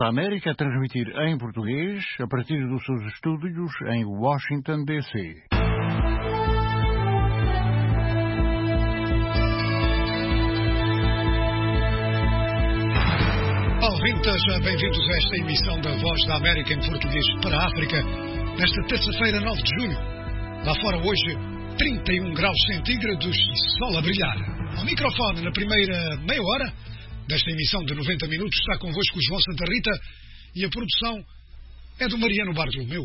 A América a transmitir em português a partir dos seus estúdios em Washington, D.C. Ouvintes, bem-vindos a esta emissão da Voz da América em português para a África, nesta terça-feira, 9 de julho. Lá fora hoje, 31 graus centígrados e sol a brilhar. Ao microfone, na primeira meia hora desta emissão de 90 minutos, está convosco o João Santa Rita e a produção é do Mariano Bartolomeu.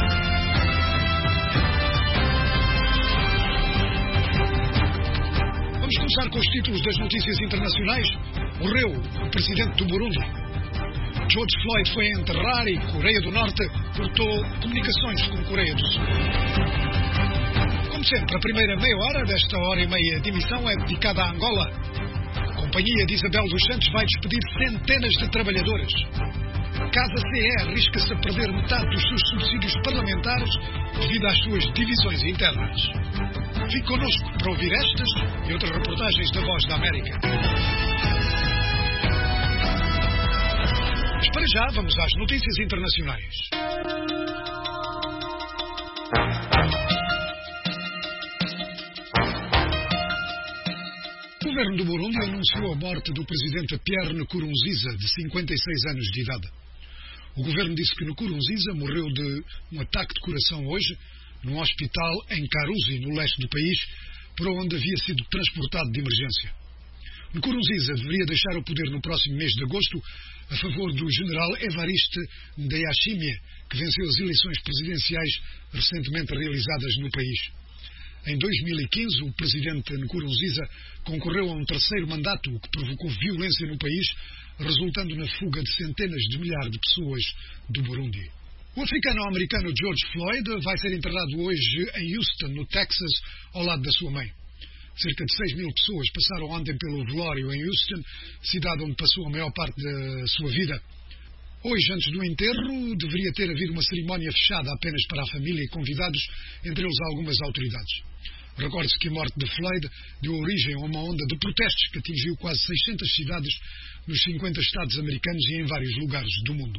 Vamos começar com os títulos das notícias internacionais. Morreu o presidente do Burundi. George Floyd foi enterrar e Coreia do Norte cortou comunicações com Coreia do Sul. Como sempre, a primeira meia hora desta hora e meia de emissão é dedicada à Angola. A companhia de Isabel dos Santos vai despedir centenas de trabalhadores. Casa CE arrisca-se a perder metade dos seus subsídios parlamentares devido às suas divisões internas. Fique connosco para ouvir estas e outras reportagens da Voz da América. Mas para já, vamos às notícias internacionais. O governo do Burundi anunciou a morte do presidente Pierre Nkurunziza, de 56 anos de idade. O governo disse que Nkurunziza morreu de um ataque de coração hoje, num hospital em Karuzi, no leste do país, para onde havia sido transportado de emergência. Nkurunziza deveria deixar o poder no próximo mês de agosto, a favor do general Evariste Ndayishimiye, que venceu as eleições presidenciais recentemente realizadas no país. Em 2015, o presidente Nkurunziza concorreu a um terceiro mandato, o que provocou violência no país, resultando na fuga de centenas de milhares de pessoas do Burundi. O africano-americano George Floyd vai ser enterrado hoje em Houston, no Texas, ao lado da sua mãe. Cerca de 6.000 pessoas passaram ontem pelo velório em Houston, cidade onde passou a maior parte da sua vida. Hoje, antes do enterro, deveria ter havido uma cerimónia fechada apenas para a família e convidados, entre eles algumas autoridades. Recorde-se que a morte de Floyd deu origem a uma onda de protestos que atingiu quase 600 cidades nos 50 estados americanos e em vários lugares do mundo.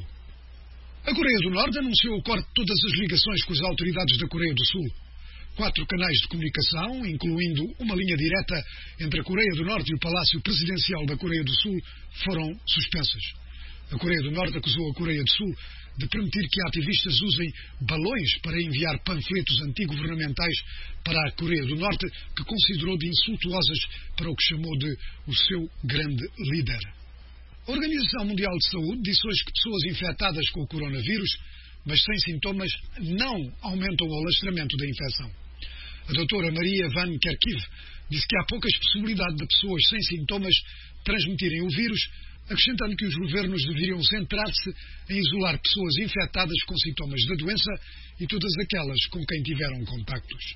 A Coreia do Norte anunciou o corte de todas as ligações com as autoridades da Coreia do Sul. 4 canais de comunicação, incluindo uma linha direta entre a Coreia do Norte e o Palácio Presidencial da Coreia do Sul, foram suspensas. A Coreia do Norte acusou a Coreia do Sul de permitir que ativistas usem balões para enviar panfletos antigovernamentais para a Coreia do Norte, que considerou de insultuosas para o que chamou de o seu grande líder. A Organização Mundial de Saúde disse hoje que pessoas infectadas com o coronavírus, mas sem sintomas, não aumentam o alastramento da infecção. A doutora Maria Van Kerkhove disse que há poucas possibilidades de pessoas sem sintomas transmitirem o vírus, acrescentando que os governos deveriam centrar-se em isolar pessoas infectadas com sintomas da doença e todas aquelas com quem tiveram contactos.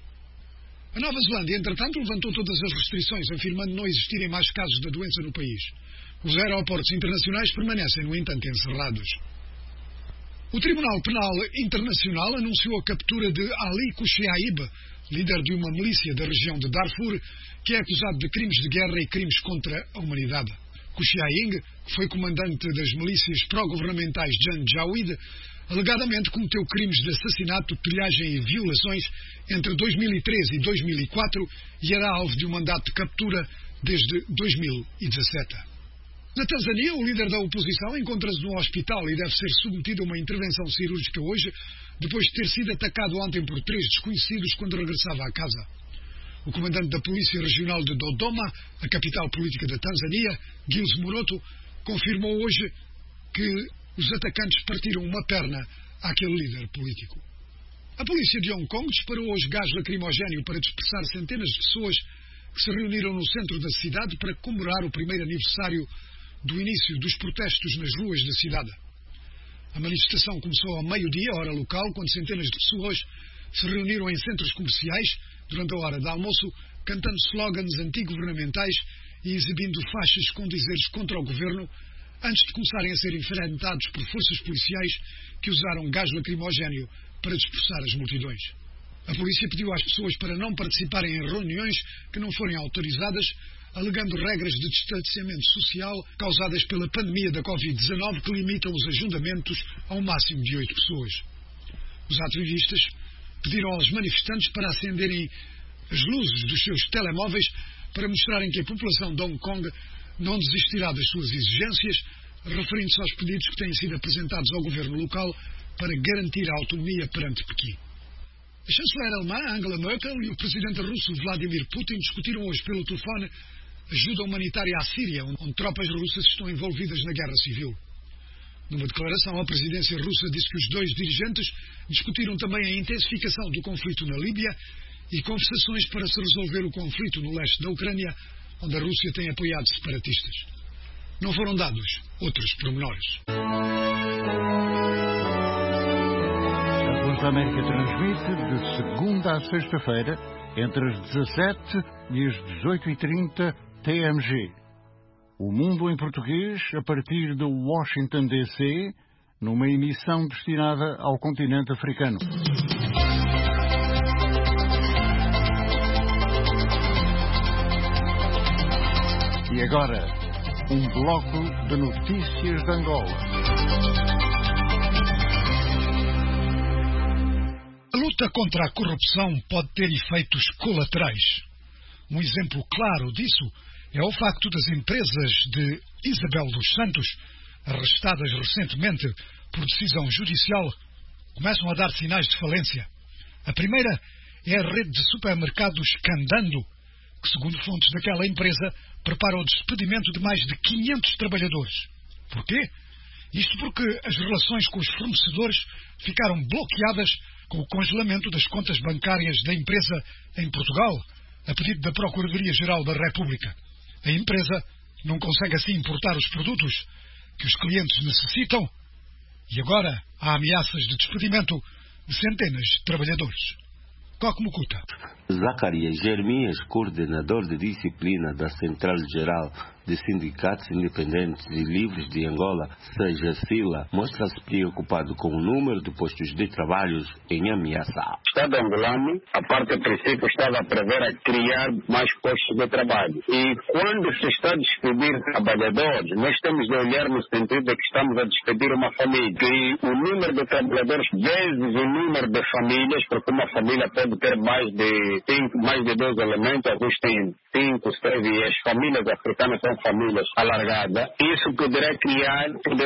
A Nova Zelândia, entretanto, levantou todas as restrições, afirmando não existirem mais casos da doença no país. Os aeroportos internacionais permanecem, no entanto, encerrados. O Tribunal Penal Internacional anunciou a captura de Ali Kushaib, líder de uma milícia da região de Darfur, que é acusado de crimes de guerra e crimes contra a humanidade. Kushaib, que foi comandante das milícias pró-governamentais Janjaweed, alegadamente cometeu crimes de assassinato, pilhagem e violações entre 2013 e 2004 e era alvo de um mandato de captura desde 2017. Na Tanzânia, o líder da oposição encontra-se no hospital e deve ser submetido a uma intervenção cirúrgica hoje, depois de ter sido atacado ontem por 3 desconhecidos quando regressava à casa. O comandante da Polícia Regional de Dodoma, a capital política da Tanzânia, Giles Muroto, confirmou hoje que os atacantes partiram uma perna àquele líder político. A polícia de Hong Kong disparou hoje gás lacrimogéneo para dispersar centenas de pessoas que se reuniram no centro da cidade para comemorar o primeiro aniversário do início dos protestos nas ruas da cidade. A manifestação começou ao meio-dia, hora local, quando centenas de pessoas se reuniram em centros comerciais durante a hora de almoço, cantando slogans antigovernamentais e exibindo faixas com dizeres contra o governo, antes de começarem a ser enfrentados por forças policiais que usaram gás lacrimogéneo para dispersar as multidões. A polícia pediu às pessoas para não participarem em reuniões que não forem autorizadas, alegando regras de distanciamento social causadas pela pandemia da Covid-19 que limitam os ajuntamentos a um máximo de 8 pessoas. Os ativistas pediram aos manifestantes para acenderem as luzes dos seus telemóveis para mostrarem que a população de Hong Kong não desistirá das suas exigências, referindo-se aos pedidos que têm sido apresentados ao governo local para garantir a autonomia perante Pequim. A chanceler alemã Angela Merkel e o presidente russo Vladimir Putin discutiram hoje pelo telefone ajuda humanitária à Síria, onde tropas russas estão envolvidas na guerra civil. Numa declaração, a presidência russa disse que os dois dirigentes discutiram também a intensificação do conflito na Líbia e conversações para se resolver o conflito no leste da Ucrânia, onde a Rússia tem apoiado separatistas. Não foram dados outros pormenores. A Voz da América transmite de segunda a sexta-feira, entre as 17 e as 18h30 TMG. O Mundo em Português, a partir de Washington, D.C., numa emissão destinada ao continente africano. E agora, um bloco de notícias de Angola. A luta contra a corrupção pode ter efeitos colaterais. Um exemplo claro disso é o facto das empresas de Isabel dos Santos, arrestadas recentemente por decisão judicial, começam a dar sinais de falência. A primeira é a rede de supermercados Candando, que, segundo fontes daquela empresa, prepara o despedimento de mais de 500 trabalhadores. Porquê? Isto porque as relações com os fornecedores ficaram bloqueadas com o congelamento das contas bancárias da empresa em Portugal, a pedido da Procuradoria-Geral da República. A empresa não consegue assim importar os produtos que os clientes necessitam e agora há ameaças de despedimento de centenas de trabalhadores. Coque Mukuta. Zacarias Jeremias, coordenador de disciplina da Central Geral de Sindicatos Independentes e Livres de Angola, SILA, mostra-se preocupado com o número de postos de trabalho em ameaça. O Estado angolano, a parte do princípio, estava a prever a criar mais postos de trabalho. E quando se está a despedir trabalhadores, nós temos de olhar no sentido de que estamos a despedir uma família. E o número de trabalhadores vezes o número de famílias, porque uma família pode ter mais de 2 elementos, alguns têm 5, 6, e as famílias africanas são famílias alargadas. Isso poderá criar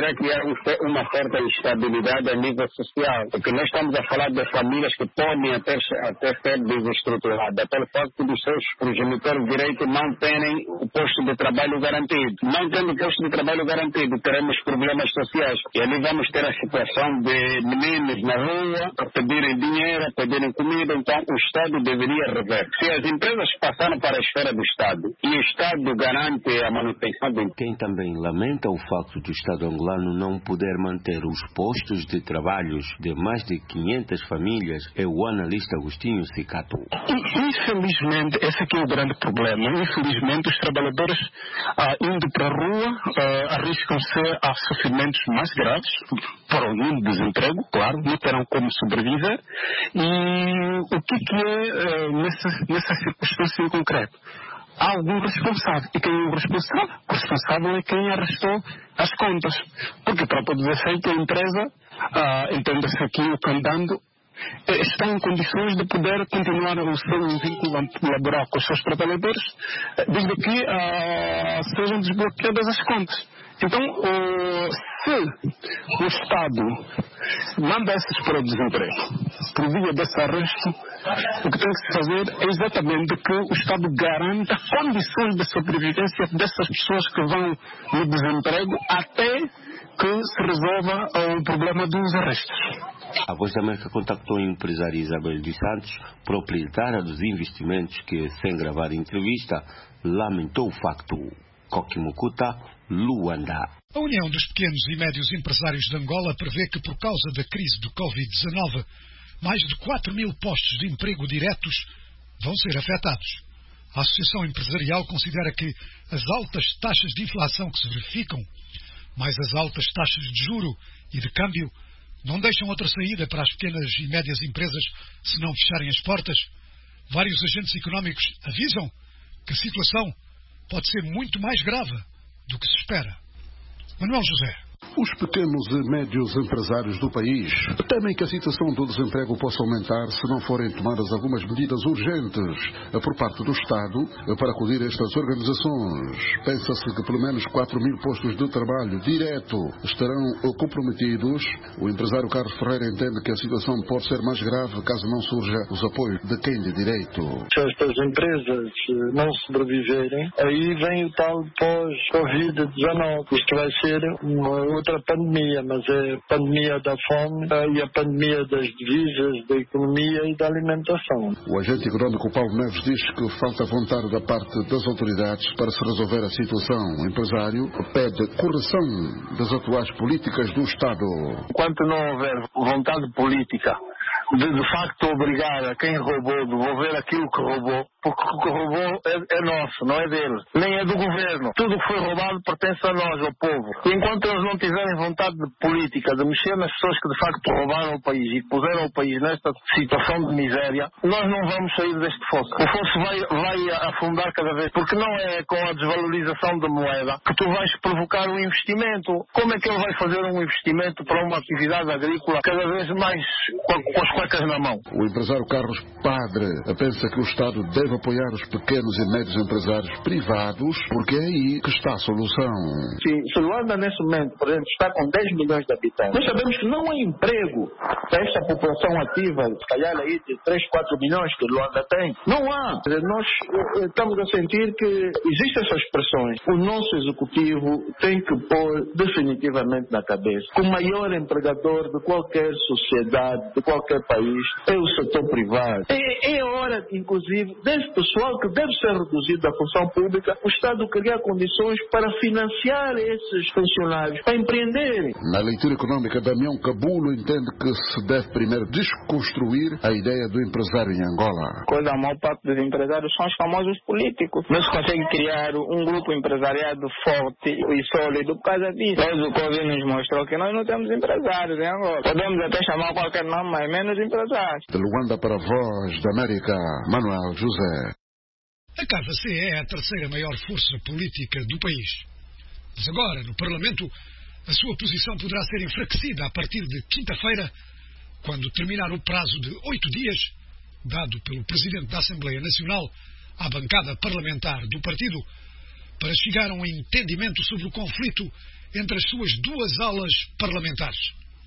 uma certa instabilidade a nível social, porque nós estamos a falar de famílias que podem até ser desestruturadas, pelo facto dos seus progenitores direitos não terem o posto de trabalho garantido. Não tendo o posto de trabalho garantido, teremos problemas sociais. E ali vamos ter a situação de meninos na rua a pedirem dinheiro, a pedirem comida. Então o Estado deveria rever. Se as empresas passaram para a esfera do Estado e o Estado garante a manutenção do... Quem também lamenta o facto do Estado angolano não poder manter os postos de trabalho de mais de 500 famílias é o analista Agostinho Cicato. Infelizmente, esse aqui é o grande problema. Infelizmente, os trabalhadores indo para a rua arriscam-se a sofrimentos mais graves, por um desemprego, claro, não terão como sobreviver. E o que é nessa circunstância em concreto? Há algum responsável. E quem é o responsável? O responsável é quem arrestou as contas. Porque para poder dizer que a empresa, entenda-se aqui o Candando, está em condições de poder continuar o seu vínculo laboral com os seus trabalhadores, desde que sejam desbloqueadas as contas. Então, se o Estado manda esses para o desemprego, por via desse arresto, o que tem que se fazer é exatamente que o Estado garanta condições de sobrevivência dessas pessoas que vão no desemprego até que se resolva o problema dos arrestos. A Voz da América contactou a empresária Isabel dos Santos, proprietária dos investimentos, que, sem gravar entrevista, lamentou o facto. Coque Mukuta, Luanda. A União dos Pequenos e Médios Empresários de Angola prevê que, por causa da crise do Covid-19, mais de 4.000 postos de emprego diretos vão ser afetados. A Associação Empresarial considera que as altas taxas de inflação que se verificam, mais as altas taxas de juro e de câmbio, não deixam outra saída para as pequenas e médias empresas se não fecharem as portas. Vários agentes económicos avisam que a situação pode ser muito mais grave do que se espera. Manuel José. Os pequenos e médios empresários do país temem que a situação do desemprego possa aumentar se não forem tomadas algumas medidas urgentes por parte do Estado para acudir a estas organizações. Pensa-se que pelo menos 4.000 postos de trabalho direto estarão comprometidos. O empresário Carlos Ferreira entende que a situação pode ser mais grave caso não surja os apoios de quem de direito. Se estas empresas não sobreviverem, aí vem o tal pós-Covid-19. Isto vai ser uma outra pandemia, mas é a pandemia da fome e a pandemia das divisas, da economia e da alimentação. O agente económico Paulo Neves diz que falta vontade da parte das autoridades para se resolver a situação. O empresário pede correção das atuais políticas do Estado. Enquanto não houver vontade política de facto obrigar a quem roubou a devolver aquilo que roubou, porque o que roubou é nosso, não é dele, nem é do governo. Tudo o que foi roubado pertence a nós, ao povo. E enquanto eles não tiverem vontade política de mexer nas pessoas que de facto roubaram o país e puseram o país nesta situação de miséria, nós não vamos sair deste fosso. O fosso vai afundar cada vez, porque não é com a desvalorização da moeda que tu vais provocar um investimento. Como é que ele vai fazer um investimento para uma atividade agrícola cada vez mais com as cuecas na mão? O empresário Carlos Padre pensa que o Estado deve apoiar os pequenos e médios empresários privados, porque é aí que está a solução. Se Luanda, nesse momento, por exemplo, está com 10 milhões de habitantes, nós sabemos que não há emprego para esta população ativa, se calhar aí de 3, 4 milhões que Luanda tem. Não há. Nós estamos a sentir que existem essas pressões. O nosso executivo tem que pôr definitivamente na cabeça que o maior empregador de qualquer sociedade, de qualquer país, é o setor privado. É hora, inclusive, desse pessoal que deve ser reduzido da função pública, o Estado criar condições para financiar esses funcionários, para empreenderem. Na leitura econômica, Damião Cabulo entende que se deve primeiro desconstruir a ideia do empresário em Angola. A maior parte dos empresários são os famosos políticos. Não se consegue criar um grupo empresariado forte e sólido por causa disso. Mas o Covid nos mostrou que nós não temos empresários em Angola. Podemos até chamar qualquer nome, mas menos empresários. De Luanda para a Voz da América, Manuel José. A Casa CE é a terceira maior força política do país. Mas agora, no Parlamento, a sua posição poderá ser enfraquecida a partir de quinta-feira, quando terminar o prazo de 8 dias, dado pelo Presidente da Assembleia Nacional à bancada parlamentar do partido, para chegar a um entendimento sobre o conflito entre as suas duas alas parlamentares.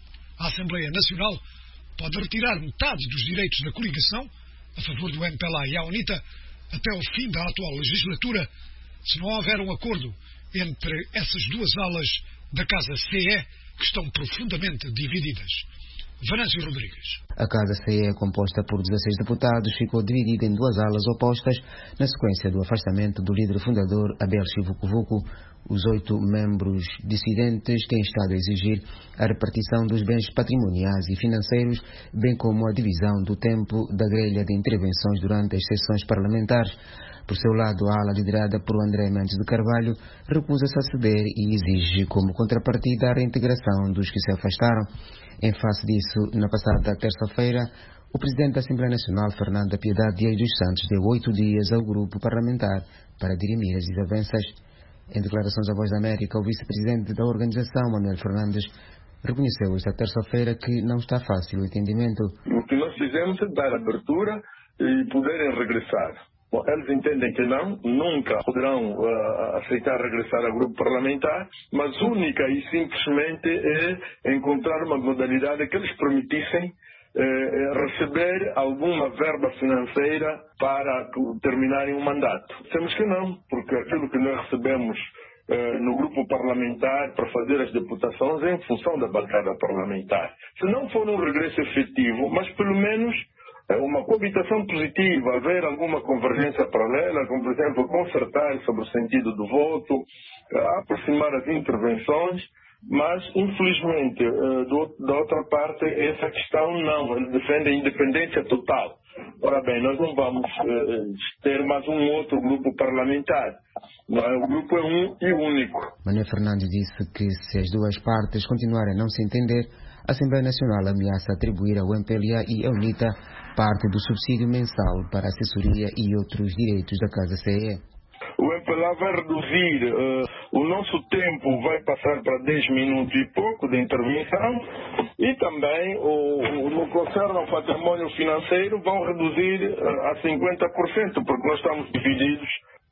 A Assembleia Nacional pode retirar metade dos direitos da coligação, a favor do MPLA e a UNITA, até o fim da atual legislatura, se não houver um acordo entre essas duas alas da Casa CE, que estão profundamente divididas. Venâncio Rodrigues. A Casa CE, composta por 16 deputados, ficou dividida em duas alas opostas na sequência do afastamento do líder fundador Abel Chivucovuco. Os 8 membros dissidentes têm estado a exigir a repartição dos bens patrimoniais e financeiros, bem como a divisão do tempo da grelha de intervenções durante as sessões parlamentares. Por seu lado, a ala liderada por André Mendes de Carvalho recusa-se a ceder e exige como contrapartida a reintegração dos que se afastaram. Em face disso, na passada terça-feira, o Presidente da Assembleia Nacional, Fernanda Piedade Dias dos Santos, deu 8 dias ao grupo parlamentar para dirimir as desavenças. Em declarações à Voz da América, o Vice-Presidente da organização, Manuel Fernandes, reconheceu esta terça-feira que não está fácil o entendimento. O que nós fizemos é dar abertura e poderem regressar. Bom, eles entendem que nunca poderão aceitar regressar ao grupo parlamentar, mas única e simplesmente é encontrar uma modalidade que eles permitissem receber alguma verba financeira para terminarem o mandato. Temos que não, porque aquilo que nós recebemos no grupo parlamentar para fazer as deputações é em função da bancada parlamentar. Se não for um regresso efetivo, mas pelo menos uma coabitação positiva, haver alguma convergência paralela, como por exemplo consertar sobre o sentido do voto, aproximar as intervenções, mas infelizmente da outra parte essa questão não, eles defendem a independência total. Ora bem, nós não vamos ter mais um outro grupo parlamentar. O grupo é um e único. Manuel Fernandes disse que se as duas partes continuarem a não se entender, a Assembleia Nacional ameaça atribuir ao MPLA e à UNITA parte do subsídio mensal para assessoria e outros direitos da Casa CE. O MPLA já vai reduzir, o nosso tempo vai passar para 10 minutos e pouco de intervenção, e também no concerno ao património financeiro vão reduzir a 50%, porque nós estamos divididos.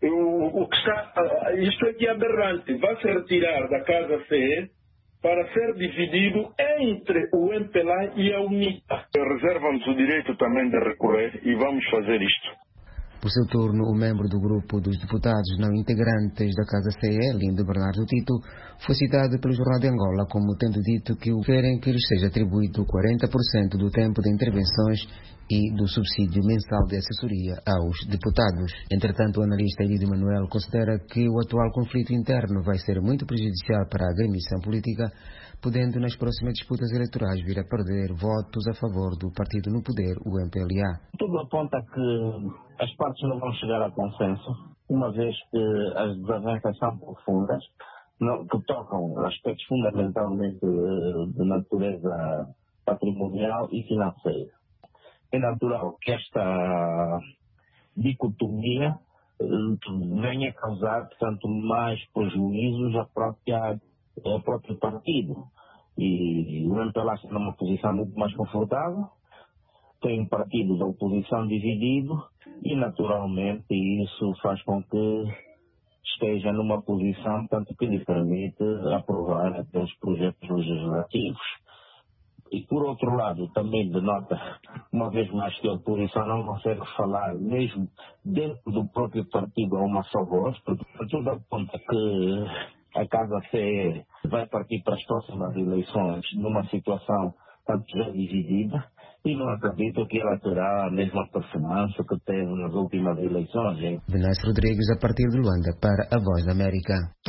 Isto aqui é aberrante, vai se retirar da Casa CE para ser dividido entre o MPLA e a UNITA. Reserva-nos o direito também de recorrer e vamos fazer isto. Por seu turno, o membro do grupo dos deputados não integrantes da Casa CE, Lindo Bernardo Tito, foi citado pelo Jornal de Angola como tendo dito que querem que lhes seja atribuído 40% do tempo de intervenções e do subsídio mensal de assessoria aos deputados. Entretanto, o analista Elidio Manuel considera que o atual conflito interno vai ser muito prejudicial para a agremiação política, podendo nas próximas disputas eleitorais vir a perder votos a favor do partido no poder, o MPLA. Tudo aponta que as partes não vão chegar a consenso, uma vez que as desavenças são profundas, que tocam aspectos fundamentalmente de natureza patrimonial e financeira. É natural que esta dicotomia venha causar, portanto, mais prejuízos ao próprio partido. E o MPLA está numa posição muito mais confortável, tem um partido da oposição dividido e, naturalmente, isso faz com que esteja numa posição, tanto que lhe permite aprovar aqueles projetos legislativos. E, por outro lado, também denota, uma vez mais, que a oposição não consegue falar, mesmo dentro do próprio partido, a uma só voz, porque tudo aponta que a Casa CE vai partir para as próximas eleições numa situação tanto já dividida, e não acredito que ela terá a mesma performance que teve nas últimas eleições. Venâncio Rodrigues, a partir de Luanda, para a Voz da América.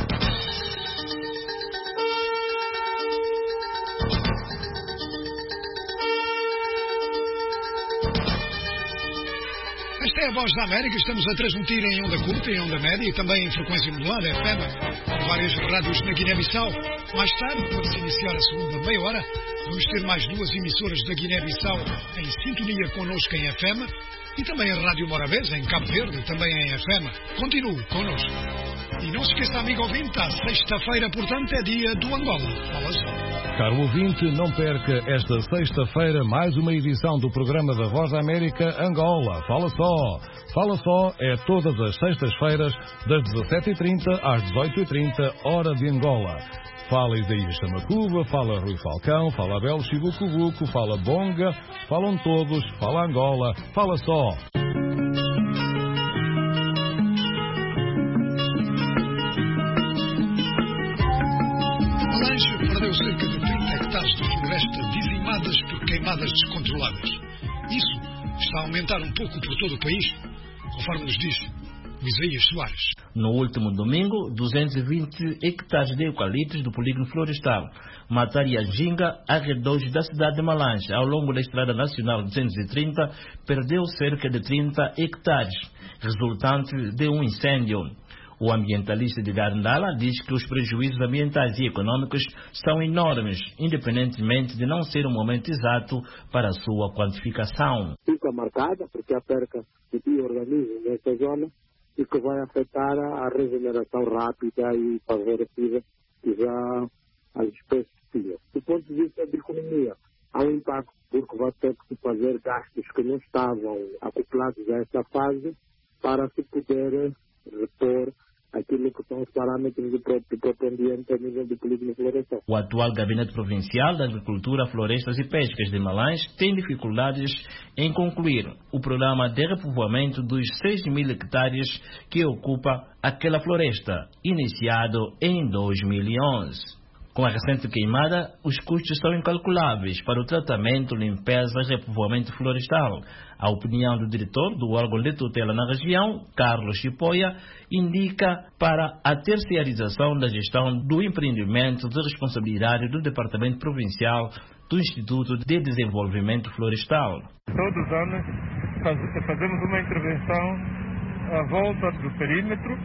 Esta é a Voz da América, estamos a transmitir em onda curta, em onda média e também em frequência modulada, FM, com várias rádios na Guiné-Bissau. Mais tarde, quando se iniciar a segunda meia hora, vamos ter mais 2 emissoras da Guiné-Bissau em sintonia connosco em FM e também a Rádio Morabeza, em Cabo Verde, também em FM. Continue connosco. E não se esqueça, amigo ouvinte, a sexta-feira, portanto, é dia do Angola. Fala só. Caro ouvinte, não perca esta sexta-feira mais uma edição do programa da Voz da América Angola. Fala só. Fala só é todas as sextas-feiras, das 17h30 às 18h30, hora de Angola. Fala Isaías Samacuba, fala Rui Falcão, fala Abel Chibucubuco, fala Bonga, falam todos, fala Angola. Fala só. Perdeu cerca de 30 hectares de floresta dizimadas por queimadas descontroladas. Isso está a aumentar um pouco por todo o país, conforme nos diz o Isaías Soares. No último domingo, 220 hectares de eucaliptos do polígono florestal Matarianjinga, arredores da cidade de Malange, ao longo da Estrada Nacional 230, perdeu cerca de 30 hectares, resultante de um incêndio. O ambientalista de Garandala diz que os prejuízos ambientais e econômicos são enormes, independentemente de não ser o momento exato para a sua quantificação. Fica marcada porque a perca de bioorganismos nesta zona e que vai afetar a regeneração rápida e favorecida que já as espécies tinham. Do ponto de vista de economia, há um impacto porque vai ter que se fazer gastos que não estavam acoplados a esta fase para se poder repor aquilo que são os parâmetros do próprio ambiente a nível de polígono florestal. O atual Gabinete Provincial da Agricultura, Florestas e Pescas de Malange tem dificuldades em concluir o programa de repovoamento dos 6.000 hectares que ocupa aquela floresta, iniciado em 2011. Com a recente queimada, os custos são incalculáveis para o tratamento, limpeza e repovoamento florestal. A opinião do diretor do órgão de tutela na região, Carlos Chipoia, indica para a terceirização da gestão do empreendimento de responsabilidade do Departamento Provincial do Instituto de Desenvolvimento Florestal. Todos os anos fazemos uma intervenção à volta do perímetro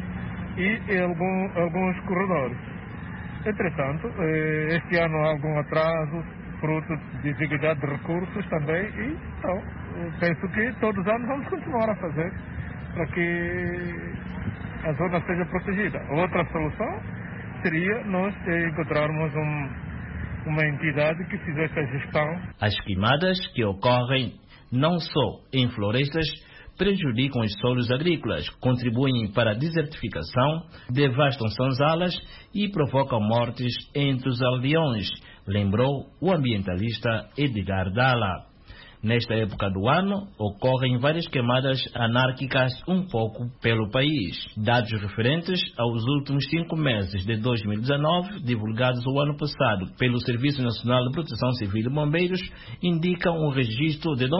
e alguns corredores. Entretanto, este ano há algum atraso, fruto de desigualdade de recursos também, e então, penso que todos os anos vamos continuar a fazer para que a zona seja protegida. Outra solução seria nós encontrarmos uma entidade que fizesse a gestão. As queimadas que ocorrem não só em florestas prejudicam os solos agrícolas, contribuem para a desertificação, devastam senzalas e provocam mortes entre os aldeões, lembrou o ambientalista Edgar Dalla. Nesta época do ano, ocorrem várias queimadas anárquicas um pouco pelo país. Dados referentes aos últimos 5 meses de 2019, divulgados o ano passado pelo Serviço Nacional de Proteção Civil e Bombeiros, indicam um registro de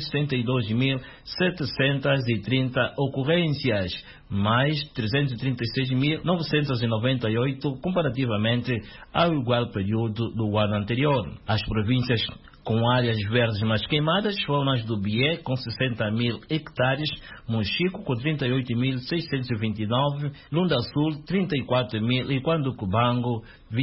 972.730 ocorrências, mais 336.998 comparativamente ao igual período do ano anterior. As províncias com áreas verdes mais queimadas foram as do Bié, com 60.000 hectares, Mochico, com 38.629, Lunda Sul, 34.000 e Quanducubango,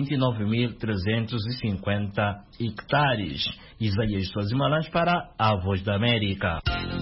29.350 hectares. Isaías Soazimalães para a Voz da América.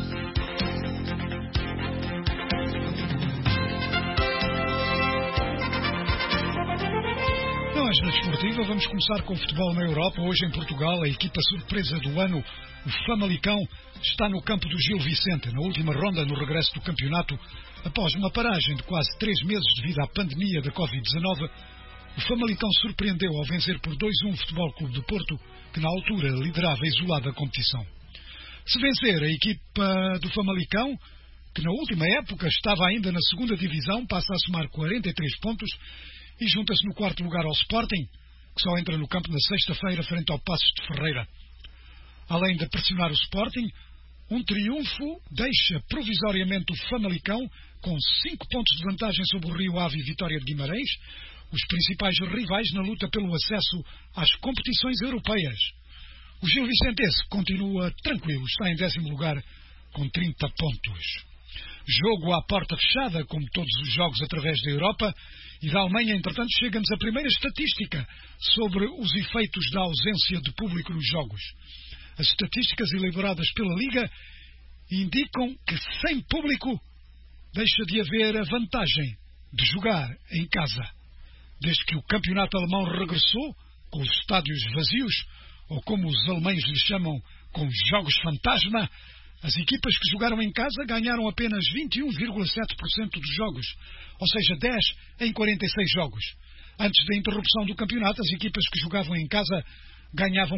Na desportiva, vamos começar com o futebol na Europa. Hoje em Portugal, a equipa surpresa do ano, o Famalicão, está no campo do Gil Vicente, na última ronda no regresso do campeonato. Após uma paragem de quase 3 meses devido à pandemia da Covid-19, o Famalicão surpreendeu ao vencer por 2-1 o Futebol Clube do Porto, que na altura liderava isolada a competição. Se vencer, a equipa do Famalicão, que na última época estava ainda na segunda divisão, passa a somar 43 pontos e junta-se no 4º lugar ao Sporting, que só entra no campo na sexta-feira frente ao Passos de Ferreira. Além de pressionar o Sporting, um triunfo deixa provisoriamente o Famalicão com 5 pontos de vantagem sobre o Rio Ave e Vitória de Guimarães, os principais rivais na luta pelo acesso às competições europeias. O Gil Vicentense continua tranquilo, está em 10º lugar com 30 pontos. Jogo à porta fechada, como todos os jogos através da Europa, e da Alemanha, entretanto, chega-nos a primeira estatística sobre os efeitos da ausência de público nos jogos. As estatísticas elaboradas pela Liga indicam que sem público deixa de haver a vantagem de jogar em casa. Desde que o campeonato alemão regressou, com os estádios vazios, ou como os alemães lhe chamam, com jogos fantasma, as equipas que jogaram em casa ganharam apenas 21,7% dos jogos, ou seja, 10 em 46 jogos. Antes da interrupção do campeonato, as equipas que jogavam em casa ganhavam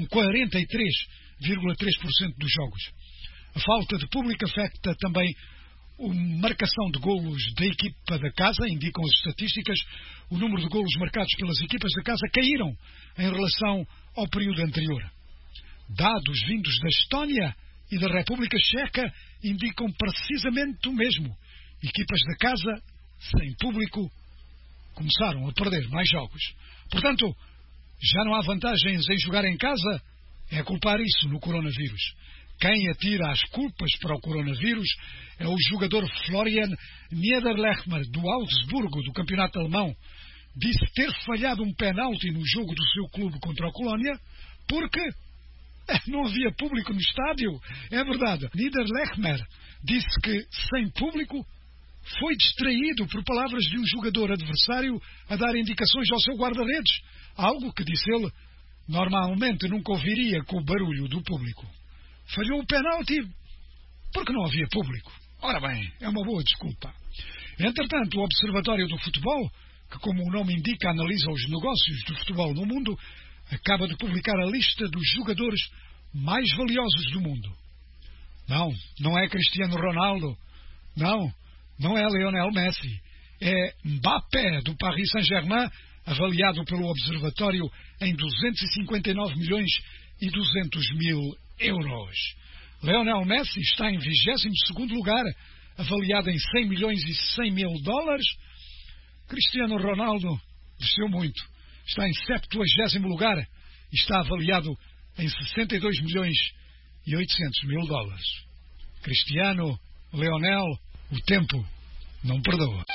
43,3% dos jogos. A falta de público afeta também a marcação de golos da equipa da casa, indicam as estatísticas. O número de golos marcados pelas equipas da casa caíram em relação ao período anterior. Dados vindos da Estónia e da República Checa indicam precisamente o mesmo. Equipas da casa, sem público, começaram a perder mais jogos. Portanto, já não há vantagens em jogar em casa? É culpar isso no coronavírus. Quem atira as culpas para o coronavírus é o jogador Florian Niederlechner, do Augsburgo, do campeonato alemão. Disse ter falhado um penalti no jogo do seu clube contra a Colónia porque não havia público no estádio. É verdade. Niederlechner disse que, sem público, foi distraído por palavras de um jogador adversário a dar indicações ao seu guarda-redes. Algo que, disse ele, normalmente nunca ouviria com o barulho do público. Falhou o penalti porque não havia público. Ora bem, é uma boa desculpa. Entretanto, o Observatório do Futebol, que, como o nome indica, analisa os negócios do futebol no mundo, acaba de publicar a lista dos jogadores mais valiosos do mundo. Não é Cristiano Ronaldo. Não é Lionel Messi. É Mbappé, do Paris Saint-Germain, avaliado pelo Observatório em 259 milhões e 200 mil euros. Lionel Messi está em 22º lugar, avaliado em 100 milhões e 100 mil dólares. Cristiano Ronaldo desceu muito. Está em 70º lugar e está avaliado em 62 milhões e 800 mil dólares. Cristiano, Lionel, o tempo não perdoa.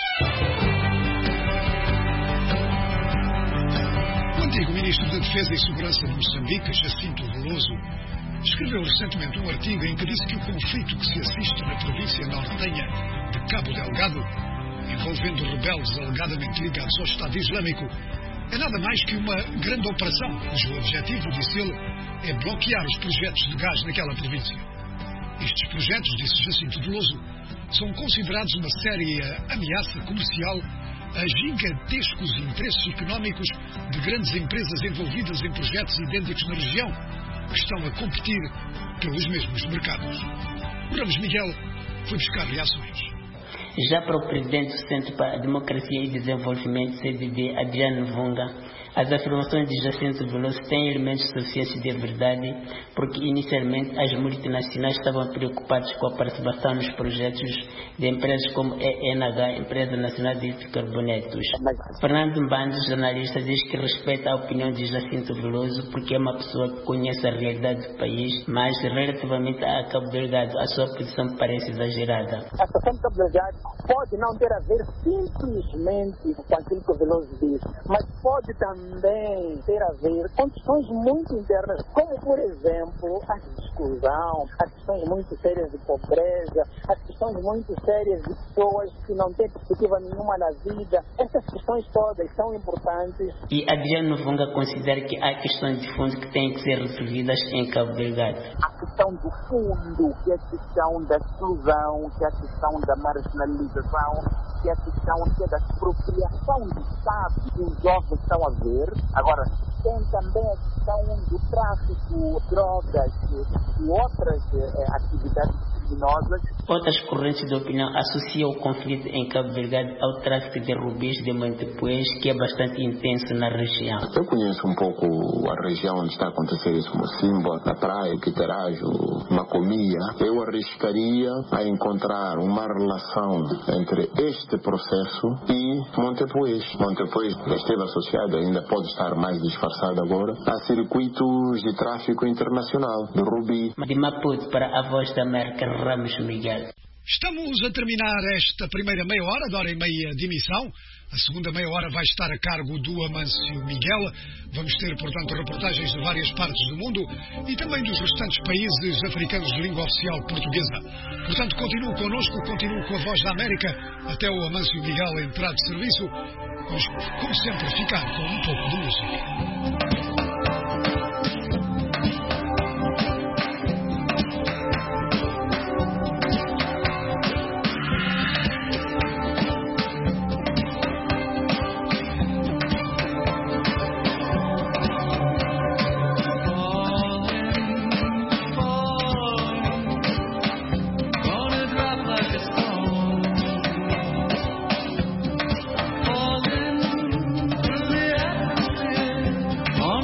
O antigo ministro da Defesa e Segurança de Moçambique, Jacinto Veloso, escreveu recentemente um artigo em que disse que o conflito que se assiste na província nortenha de Cabo Delgado envolve envolvendo rebeldes alegadamente ligados ao Estado Islâmico é nada mais que uma grande operação, cujo objetivo, disse ele, é bloquear os projetos de gás naquela província. Estes projetos, disse Jacinto Veloso, são considerados uma séria ameaça comercial a gigantescos interesses económicos de grandes empresas envolvidas em projetos idênticos na região, que estão a competir pelos mesmos mercados. O Ramos Miguel foi buscar reações. Já para o presidente do Centro para a Democracia e Desenvolvimento, CDD, Adriano Vunga, as afirmações de Jacinto Veloso têm elementos suficientes de verdade, porque inicialmente as multinacionais estavam preocupadas com a participação nos projetos de empresas como a ENH, Empresa Nacional de Hidrocarbonetos. Fernando Mbando, jornalista, diz que respeita a opinião de Jacinto Veloso porque é uma pessoa que conhece a realidade do país, mas relativamente a Cabo Delgado, a sua posição parece exagerada. A situação de Cabo Delgado pode não ter a ver simplesmente com aquilo que o Veloso diz, mas pode também ter a ver com questões muito internas, como, por exemplo, a exclusão, as questões muito sérias de pobreza, as questões muito sérias de pessoas que não têm perspectiva nenhuma na vida. Essas questões todas são importantes. E Adriano Vunga considera que há questões de fundo que têm que ser resolvidas em Cabo Delgado. A questão do fundo, que é a questão da exclusão, que é a questão da marginalização, que é a questão da expropriação do Estado que os jovens estão a ver. Agora, tem também a questão do tráfico, drogas e outras atividades criminosas. Outras correntes de opinião associam o conflito em Cabo Delgado ao tráfico de rubis de Montepuez, que é bastante intenso na região. Eu conheço um pouco a região onde está a acontecer isso, Mocimboa, na praia, Quiterajo, Macomia. Eu arriscaria a encontrar uma relação entre este processo e Montepuez. Montepuez esteve associado, ainda pode estar mais disfarçado agora, a circuitos de tráfico internacional, de rubi. De Maputo para a Voz da América, Ramos Miguel. Estamos a terminar esta primeira meia hora, de hora e meia de emissão. A segunda meia hora vai estar a cargo do Amâncio Miguel. Vamos ter, portanto, reportagens de várias partes do mundo e também dos restantes países africanos de língua oficial portuguesa. Portanto, continue connosco, continue com a Voz da América até o Amâncio Miguel entrar de serviço. Vamos, como sempre, ficar com um pouco de música. On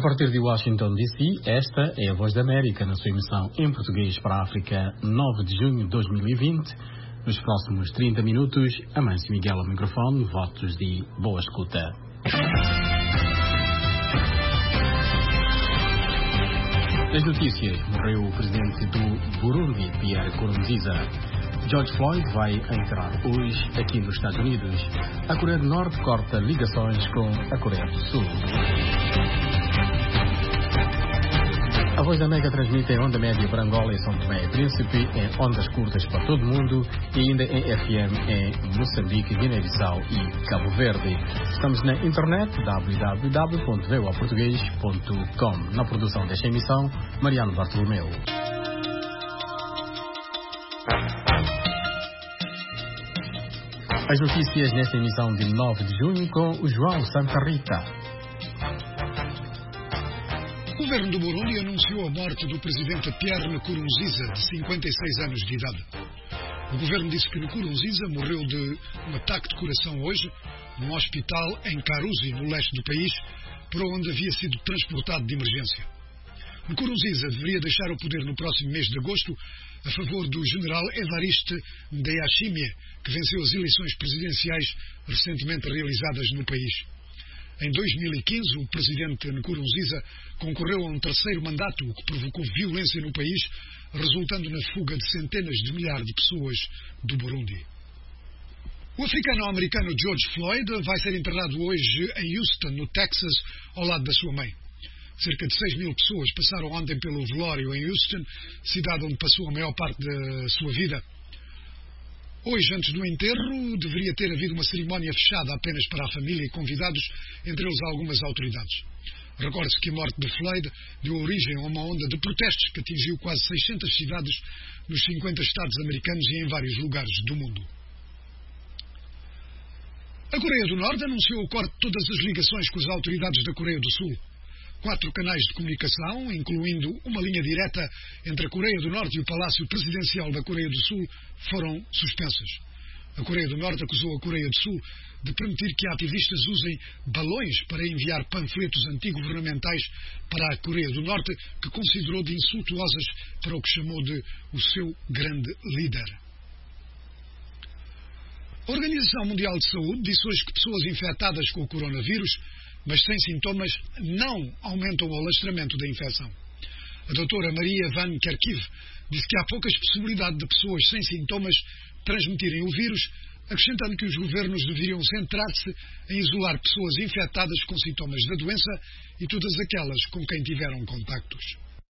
partir de Washington, D.C., esta é a Voz da América, na sua emissão em português para a África, 9 de junho de 2020. Nos próximos 30 minutos, Amâncio Miguel ao microfone, votos de boa escuta. As notícias: morreu o presidente do Burundi, Pierre Nkurunziza. George Floyd vai entrar hoje aqui nos Estados Unidos. A Coreia do Norte corta ligações com a Coreia do Sul. A Voz da América transmite em onda média para Angola e São Tomé e Príncipe, em ondas curtas para todo o mundo e ainda em FM em Moçambique, Guiné-Bissau e Cabo Verde. Estamos na internet www.voaportugues.com. Na produção desta emissão, Mariano Bartolomeu. As notícias nesta emissão de 9 de junho com o João Santa Rita. O governo do Burundi anunciou a morte do presidente Pierre Nkurunziza, de 56 anos de idade. O governo disse que Nkurunziza morreu de um ataque de coração hoje, num hospital em Karuzi, no leste do país, para onde havia sido transportado de emergência. Nkurunziza deveria deixar o poder no próximo mês de agosto, a favor do general Evariste Ndayishimiye, que venceu as eleições presidenciais recentemente realizadas no país. Em 2015, o presidente Nkurunziza concorreu a um terceiro mandato, o que provocou violência no país, resultando na fuga de centenas de milhares de pessoas do Burundi. O africano-americano George Floyd vai ser enterrado hoje em Houston, no Texas, ao lado da sua mãe. Cerca de 6 mil pessoas passaram ontem pelo velório em Houston, cidade onde passou a maior parte da sua vida. Hoje, antes do enterro, deveria ter havido uma cerimónia fechada apenas para a família e convidados, entre eles algumas autoridades. Recorde-se que a morte de Floyd deu origem a uma onda de protestos que atingiu quase 600 cidades nos 50 estados americanos e em vários lugares do mundo. A Coreia do Norte anunciou o corte de todas as ligações com as autoridades da Coreia do Sul. 4 canais de comunicação, incluindo uma linha direta entre a Coreia do Norte e o Palácio Presidencial da Coreia do Sul, foram suspensas. A Coreia do Norte acusou a Coreia do Sul de permitir que ativistas usem balões para enviar panfletos antigovernamentais para a Coreia do Norte, que considerou de insultuosas para o que chamou de o seu grande líder. A Organização Mundial de Saúde disse hoje que pessoas infectadas com o coronavírus, mas sem sintomas, não aumentam o alastramento da infecção. A doutora Maria Van Kerkhove disse que há poucas possibilidades de pessoas sem sintomas transmitirem o vírus, acrescentando que os governos deveriam centrar-se em isolar pessoas infectadas com sintomas da doença e todas aquelas com quem tiveram contactos.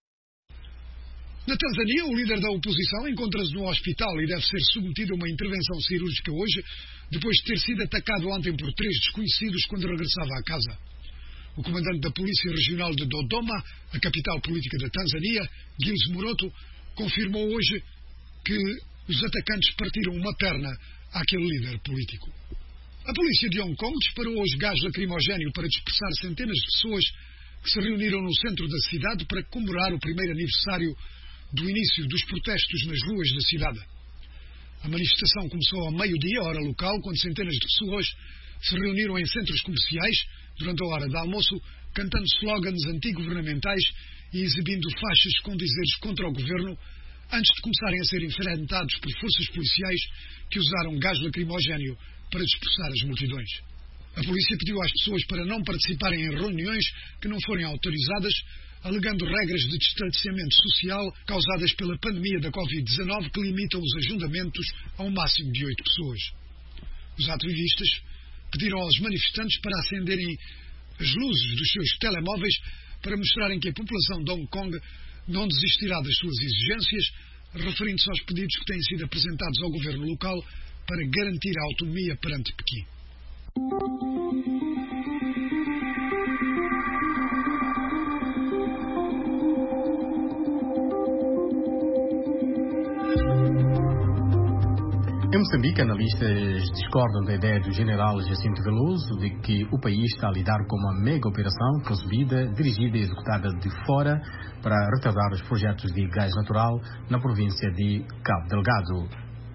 Na Tanzânia, o líder da oposição encontra-se no hospital e deve ser submetido a uma intervenção cirúrgica hoje, depois de ter sido atacado ontem por 3 desconhecidos quando regressava à casa. O comandante da Polícia Regional de Dodoma, a capital política da Tanzânia, Giles Moroto, confirmou hoje que os atacantes partiram uma perna àquele líder político. A polícia de Hong Kong disparou hoje gás lacrimogéneo para dispersar centenas de pessoas que se reuniram no centro da cidade para comemorar o primeiro aniversário do início dos protestos nas ruas da cidade. A manifestação começou ao meio-dia, hora local, quando centenas de pessoas se reuniram em centros comerciais durante a hora de almoço, cantando slogans antigovernamentais e exibindo faixas com dizeres contra o governo, antes de começarem a ser enfrentados por forças policiais que usaram gás lacrimogéneo para dispersar as multidões. A polícia pediu às pessoas para não participarem em reuniões que não forem autorizadas, alegando regras de distanciamento social causadas pela pandemia da Covid-19 que limitam os ajuntamentos a um máximo de 8 pessoas. Os ativistas pediram aos manifestantes para acenderem as luzes dos seus telemóveis para mostrarem que a população de Hong Kong não desistirá das suas exigências, referindo-se aos pedidos que têm sido apresentados ao governo local para garantir a autonomia perante Pequim. Em Moçambique, analistas discordam da ideia do general Jacinto Veloso de que o país está a lidar com uma mega operação concebida, dirigida e executada de fora para retardar os projetos de gás natural na província de Cabo Delgado.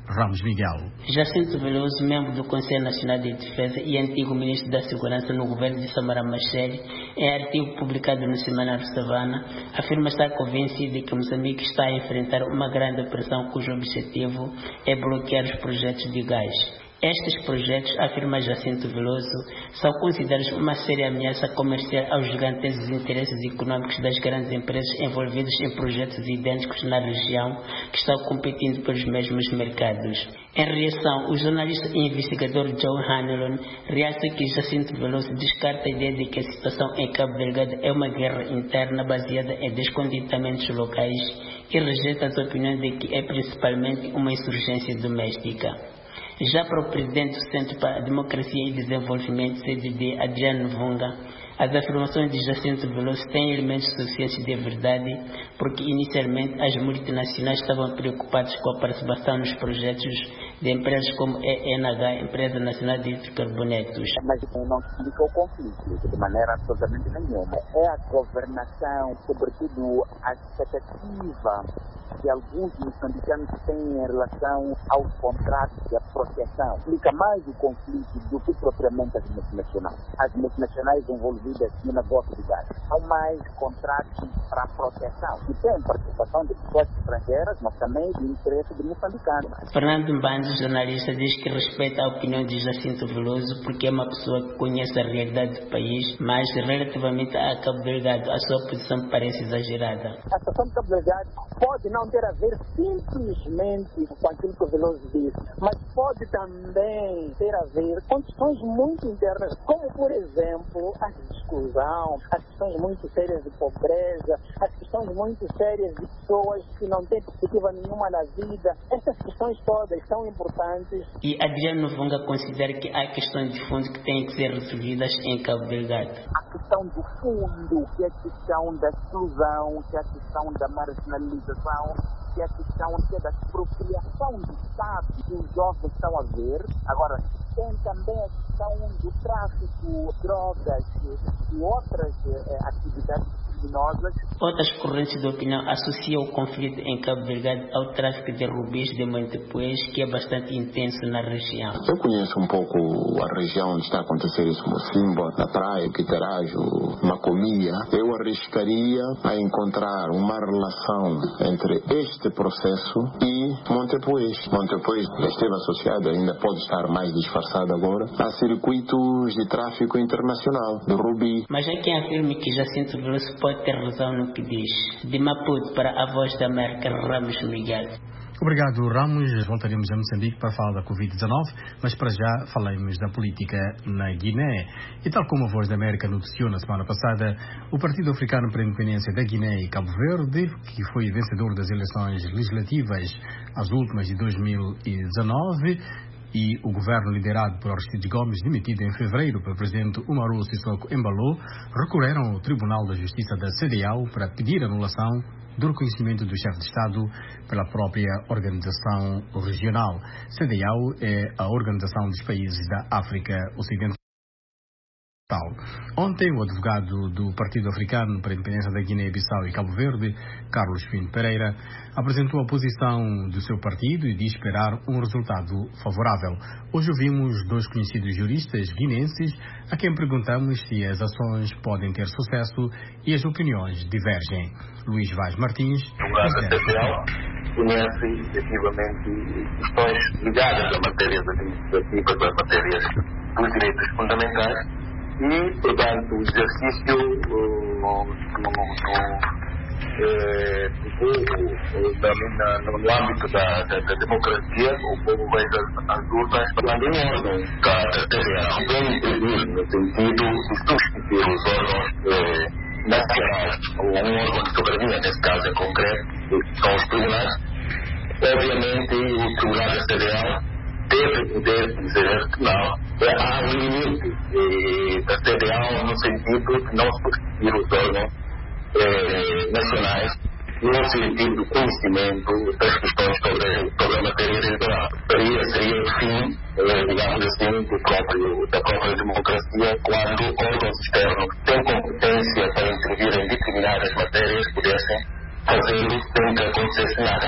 Ramos Miguel. Jacinto Veloso, membro do Conselho Nacional de Defesa e antigo ministro da Segurança no governo de Samara Machel, em artigo publicado no Semanário Savana, afirma estar convencido de que Moçambique está a enfrentar uma grande pressão cujo objetivo é bloquear os projetos de gás. Estes projetos, afirma Jacinto Veloso, são considerados uma séria ameaça comercial aos gigantescos interesses econômicos das grandes empresas envolvidas em projetos idênticos na região que estão competindo pelos mesmos mercados. Em reação, o jornalista e investigador Joe Hanlon realça que Jacinto Veloso descarta a ideia de que a situação em Cabo Delgado é uma guerra interna baseada em descontentamentos locais e rejeita as opiniões de que é principalmente uma insurgência doméstica. Já para o presidente do Centro para a Democracia e Desenvolvimento, CDD, Adriano Vunga, as afirmações de Jacinto Veloso têm elementos suficientes de verdade, porque inicialmente as multinacionais estavam preocupadas com a participação nos projetos de empresas como a ENH, Empresa Nacional de Hidrocarbonetos. Mas não explica o conflito de maneira absolutamente nenhuma. É a governação, sobretudo a expectativa que alguns moçambicanos têm em relação aos contratos e à proteção. Explica mais o conflito do que propriamente as multinacionais. As multinacionais envolvidas no negócio de gás são mais contratos para a proteção. E tem participação de pessoas estrangeiras, mas também de interesse de moçambicanos. Fernando Mbandi, jornalista, diz que respeita a opinião de Jacinto Veloso porque é uma pessoa que conhece a realidade do país, mas relativamente a Cabo Delgado, a sua posição parece exagerada. A situação de Cabo Delgado pode não ter a ver simplesmente com aquilo que o Veloso disse, mas pode também ter a ver com questões muito internas, como, por exemplo, a exclusão, as questões muito sérias de pobreza, as questões muito sérias de pessoas que não têm perspectiva nenhuma na vida. Essas questões todas são importantes. E Adriano Vunga considera que há questões de fundo que têm que ser resolvidas em Cabo Delgado. A questão do fundo, que é a questão da exclusão, que é a questão da marginalização, que é a questão da expropriação do Estado que os jovens estão a ver. Agora, tem também a questão do tráfico de drogas e outras atividades criminosas. Outras correntes de opinião associam o conflito em Cabo Delgado ao tráfico de rubis de Montepuez, que é bastante intenso na região. Eu conheço um pouco a região onde está a acontecer isso, Mocimboa, na praia, Quiterajo, Macomia. Eu arriscaria a encontrar uma relação entre este processo e Montepuez. Montepuez esteve associado, ainda pode estar mais disfarçado agora, a circuitos de tráfico internacional, do rubi. Mas há quem afirme que Jacinto Veloso pode ter razão no que diz. De Maputo para a Voz da América, Ramos Miguel. Obrigado, Ramos. Voltaremos a Moçambique para falar da Covid-19, mas para já falemos da política na Guiné. E tal como a Voz da América noticiou na semana passada, o Partido Africano para a Independência da Guiné e Cabo Verde, que foi vencedor das eleições legislativas, as últimas de 2019, e o governo liderado por Aristides Gomes, demitido em fevereiro pelo presidente Umaru Sissoko Embalo, recorreram ao Tribunal da Justiça da CEDEAO para pedir anulação do reconhecimento do chefe de Estado pela própria organização regional. CEDEAO é a Organização dos Países da África Ocidental. Ontem, o advogado do Partido Africano para a Independência da Guiné-Bissau e Cabo Verde, Carlos Pinto Pereira, apresentou a posição do seu partido e diz esperar um resultado favorável. Hoje ouvimos dois conhecidos juristas guinenses a quem perguntamos se as ações podem ter sucesso e as opiniões divergem. Luís Vaz Martins, presidente, conhece efetivamente questões ligadas a matérias administrativas, a matérias dos direitos fundamentais, e, portanto, o exercício no âmbito da democracia, o povo vai às urnas falando em órgãos da CEDEAO, bem intervir no sentido de substituir os órgãos nacionais, um órgão de soberania, nesse caso em concreto, que são os tribunais. Obviamente, o tribunal da CEDEAO deve poder dizer que não. Há um limite da CEDEAO no sentido de não substituir os órgãos nacionais no sentido do conhecimento das questões sobre a matéria eleitoral. Seria o fim, digamos assim, da própria democracia, quando órgãos externos que têm competência para intervir em determinadas matérias pudessem fazê-lo sem que acontecesse nada.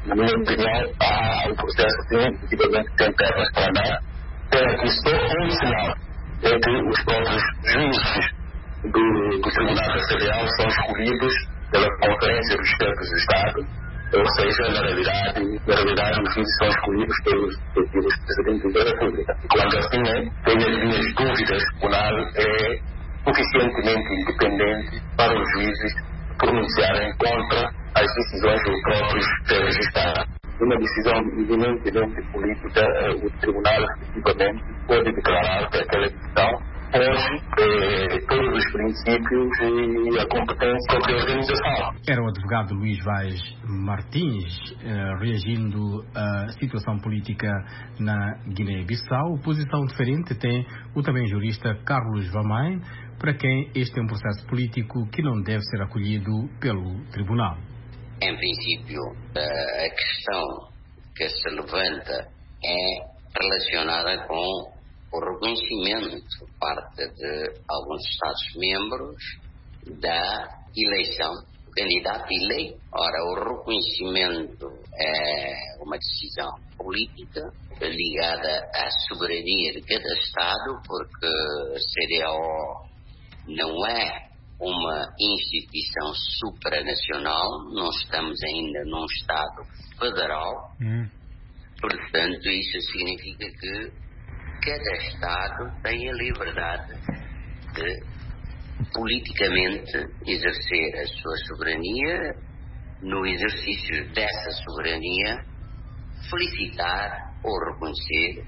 na minha opinião, o processo tem pernas para andar. Tem aqui só um sinal, é que os próprios juízes do Tribunal da CDAO são escolhidos pela Conferência dos Chefes de Estado, ou seja, na realidade os juízes são escolhidos pelos respectivos presidentes da República. E quando assim tenho as minhas dúvidas, o tribunal é suficientemente independente para os juízes pronunciarem contra as decisões dos próprios chefes de Estado. Uma decisão eminentemente política, o tribunal efetivamente pode declarar que aquela decisão foge todos os princípios e a competência da organização. Era o advogado Luís Vaz Martins reagindo à situação política na Guiné-Bissau. Posição diferente tem o também jurista Carlos Vamain, para quem este é um processo político que não deve ser acolhido pelo tribunal. Em princípio, a questão que se levanta é relacionada com o reconhecimento por parte de alguns Estados-membros da eleição do candidato eleito. Ora, o reconhecimento é uma decisão política ligada à soberania de cada Estado, porque a CDAO não é uma instituição supranacional, não estamos ainda num Estado federal, portanto isso significa que cada Estado tem a liberdade de politicamente exercer a sua soberania, no exercício dessa soberania felicitar ou reconhecer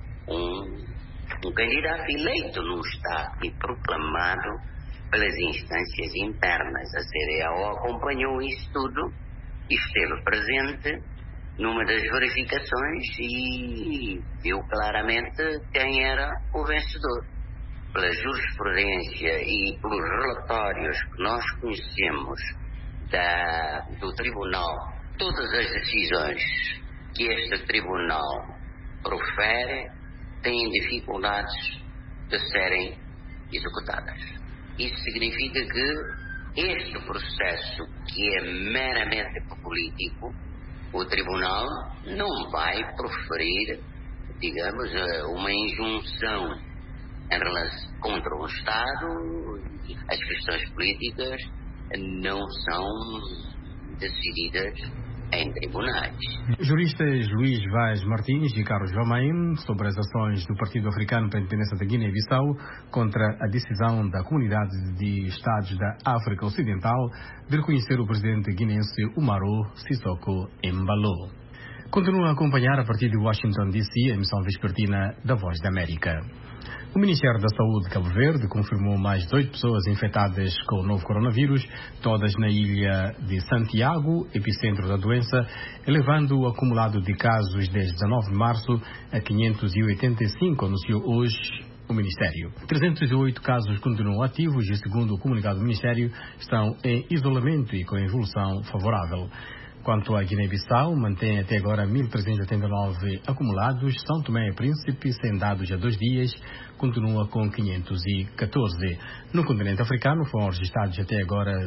um candidato eleito num Estado e proclamado pelas instâncias internas. A CDAO acompanhou isso tudo e esteve presente numa das verificações e viu claramente quem era o vencedor. Pela jurisprudência e pelos relatórios que nós conhecemos do Tribunal, todas as decisões que este Tribunal profere têm dificuldades de serem executadas. Isso significa que este processo, que é meramente político, o Tribunal não vai proferir, digamos, uma injunção contra o Estado. As questões políticas não são decididas em tribunais. Juristas Luís Vaz Martins e Carlos Vamain sobre as ações do Partido Africano para a Independência da Guiné-Bissau contra a decisão da Comunidade de Estados da África Ocidental de reconhecer o presidente guinense Umaro Sissoko Embalo. Continua a acompanhar a partir de Washington DC a emissão vespertina da Voz da América. O Ministério da Saúde de Cabo Verde confirmou mais de 8 pessoas infectadas com o novo coronavírus, todas na ilha de Santiago, epicentro da doença, elevando o acumulado de casos desde 19 de março a 585, anunciou hoje o Ministério. 308 casos continuam ativos e, segundo o comunicado do Ministério, estão em isolamento e com evolução favorável. Quanto à Guiné-Bissau, mantém até agora 1.389 acumulados. São Tomé e Príncipe, sem dados há 2 dias, continua com 514. No continente africano foram registrados até agora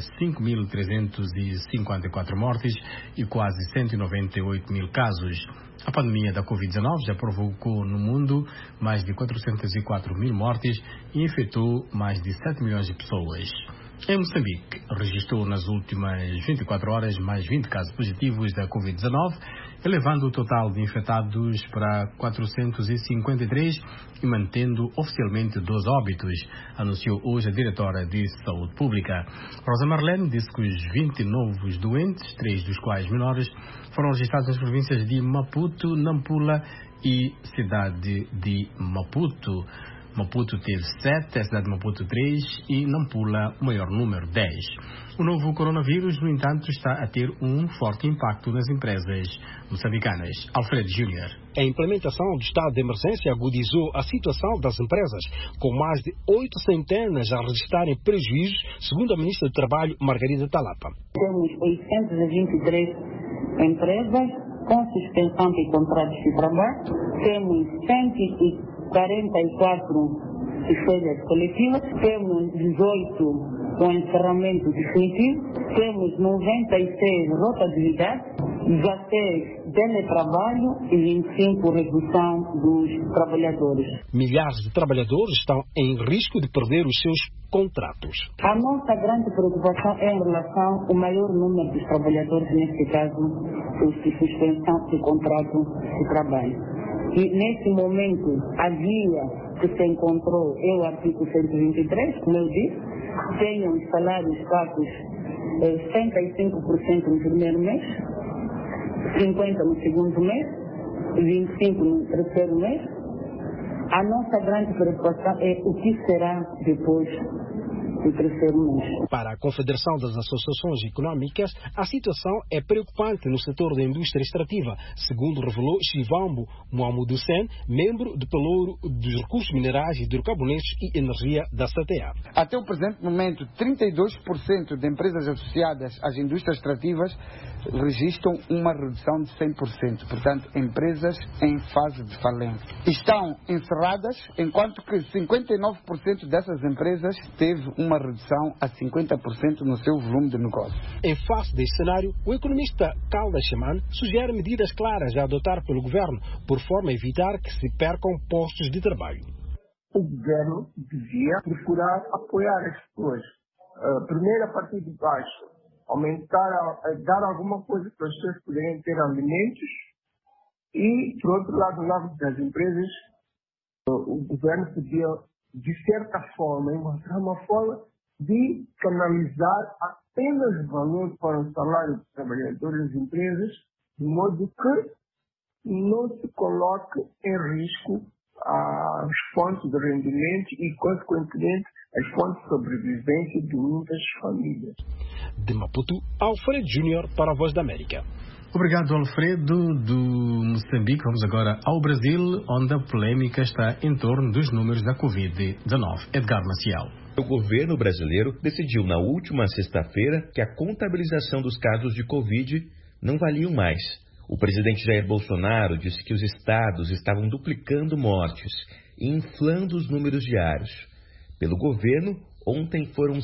5.354 mortes e quase 198 mil casos. A pandemia da Covid-19 já provocou no mundo mais de 404 mil mortes e infectou mais de 7 milhões de pessoas. Em Moçambique, registrou nas últimas 24 horas mais 20 casos positivos da Covid-19, elevando o total de infectados para 453 e mantendo oficialmente 12 óbitos, anunciou hoje a diretora de Saúde Pública. Rosa Marlene disse que os 20 novos doentes, 3 dos quais menores, foram registrados nas províncias de Maputo, Nampula e cidade de Maputo. Maputo teve 7, a cidade de Maputo 3 e Nampula o maior número, 10. O novo coronavírus, no entanto, está a ter um forte impacto nas empresas moçambicanas. Alfredo Júnior. A implementação do estado de emergência agudizou a situação das empresas, com mais de 8 centenas a registrarem prejuízos, segundo a ministra do Trabalho, Margarida Talapa. Temos 823 empresas com suspensão de contratos de trabalho, temos 144 férias coletivas, temos 18 com encerramento definitivo, temos 96 rotatividades 16 teletrabalho e 25 redução dos trabalhadores. Milhares de trabalhadores estão em risco de perder os seus contratos. A nossa grande preocupação é em relação ao maior número dos trabalhadores, neste caso, os de suspensão de contrato de trabalho. E nesse momento, a via que se encontrou é o artigo 123, como eu disse, tem os salários pagos 75% no primeiro mês, 50% no segundo mês, 25% no terceiro mês. A nossa grande preocupação é o que será depois do terceiro mês. Para a Confederação das Associações Econômicas, a situação é preocupante no setor da indústria extrativa, segundo revelou Shivambu Muamudusen, membro do Pelouro dos Recursos Minerais, Hidrocarbonetos e Energia da CTA. Até o presente momento, 32% de empresas associadas às indústrias extrativas registram uma redução de 100%, portanto, empresas em fase de falência. Estão encerradas, enquanto que 59% dessas empresas teve uma redução a 50% no seu volume de negócio. Em face deste cenário, o economista Calda Shaman sugere medidas claras a adotar pelo governo, por forma a evitar que se percam postos de trabalho. O governo devia procurar apoiar as pessoas. Primeiro, a partir de baixo, aumentar, dar alguma coisa para as pessoas poderem ter alimentos e, por outro lado, no lado das empresas, o governo podia, de certa forma, encontrar uma forma de canalizar apenas valor para o salário dos trabalhadores das empresas, de modo que não se coloque em risco as fontes de rendimento e, consequentemente, as fontes de sobrevivência de muitas famílias. De Maputo, Alfredo Júnior para a Voz da América. Obrigado, Alfredo, do Moçambique. Vamos agora ao Brasil, onde a polêmica está em torno dos números da Covid-19. Edgar Maciel. O governo brasileiro decidiu na última sexta-feira que a contabilização dos casos de Covid não valiam mais. O presidente Jair Bolsonaro disse que os estados estavam duplicando mortes e inflando os números diários. Pelo governo, ontem foram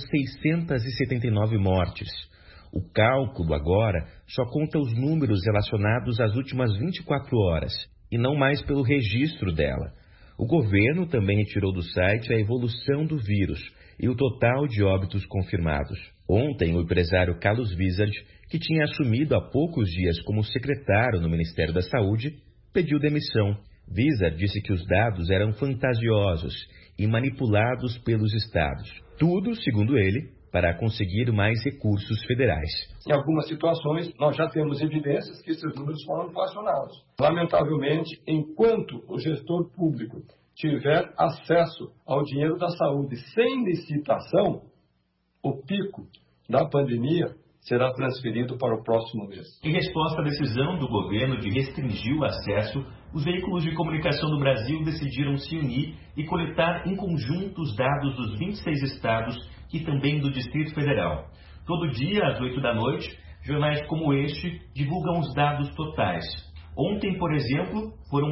679 mortes. O cálculo agora só conta os números relacionados às últimas 24 horas e não mais pelo registro dela. O governo também retirou do site a evolução do vírus e o total de óbitos confirmados. Ontem, o empresário Carlos Wizard, que tinha assumido há poucos dias como secretário no Ministério da Saúde, pediu demissão. Wizard disse que os dados eram fantasiosos e manipulados pelos estados. Tudo, segundo ele, para conseguir mais recursos federais. Em algumas situações, nós já temos evidências que esses números foram inflacionados. Lamentavelmente, enquanto o gestor público tiver acesso ao dinheiro da saúde sem licitação, o pico da pandemia será transferido para o próximo mês. Em resposta à decisão do governo de restringir o acesso, os veículos de comunicação do Brasil decidiram se unir e coletar em conjunto os dados dos 26 estados e também do Distrito Federal. Todo dia, às 8 da noite, jornais como este divulgam os dados totais. Ontem, por exemplo, foram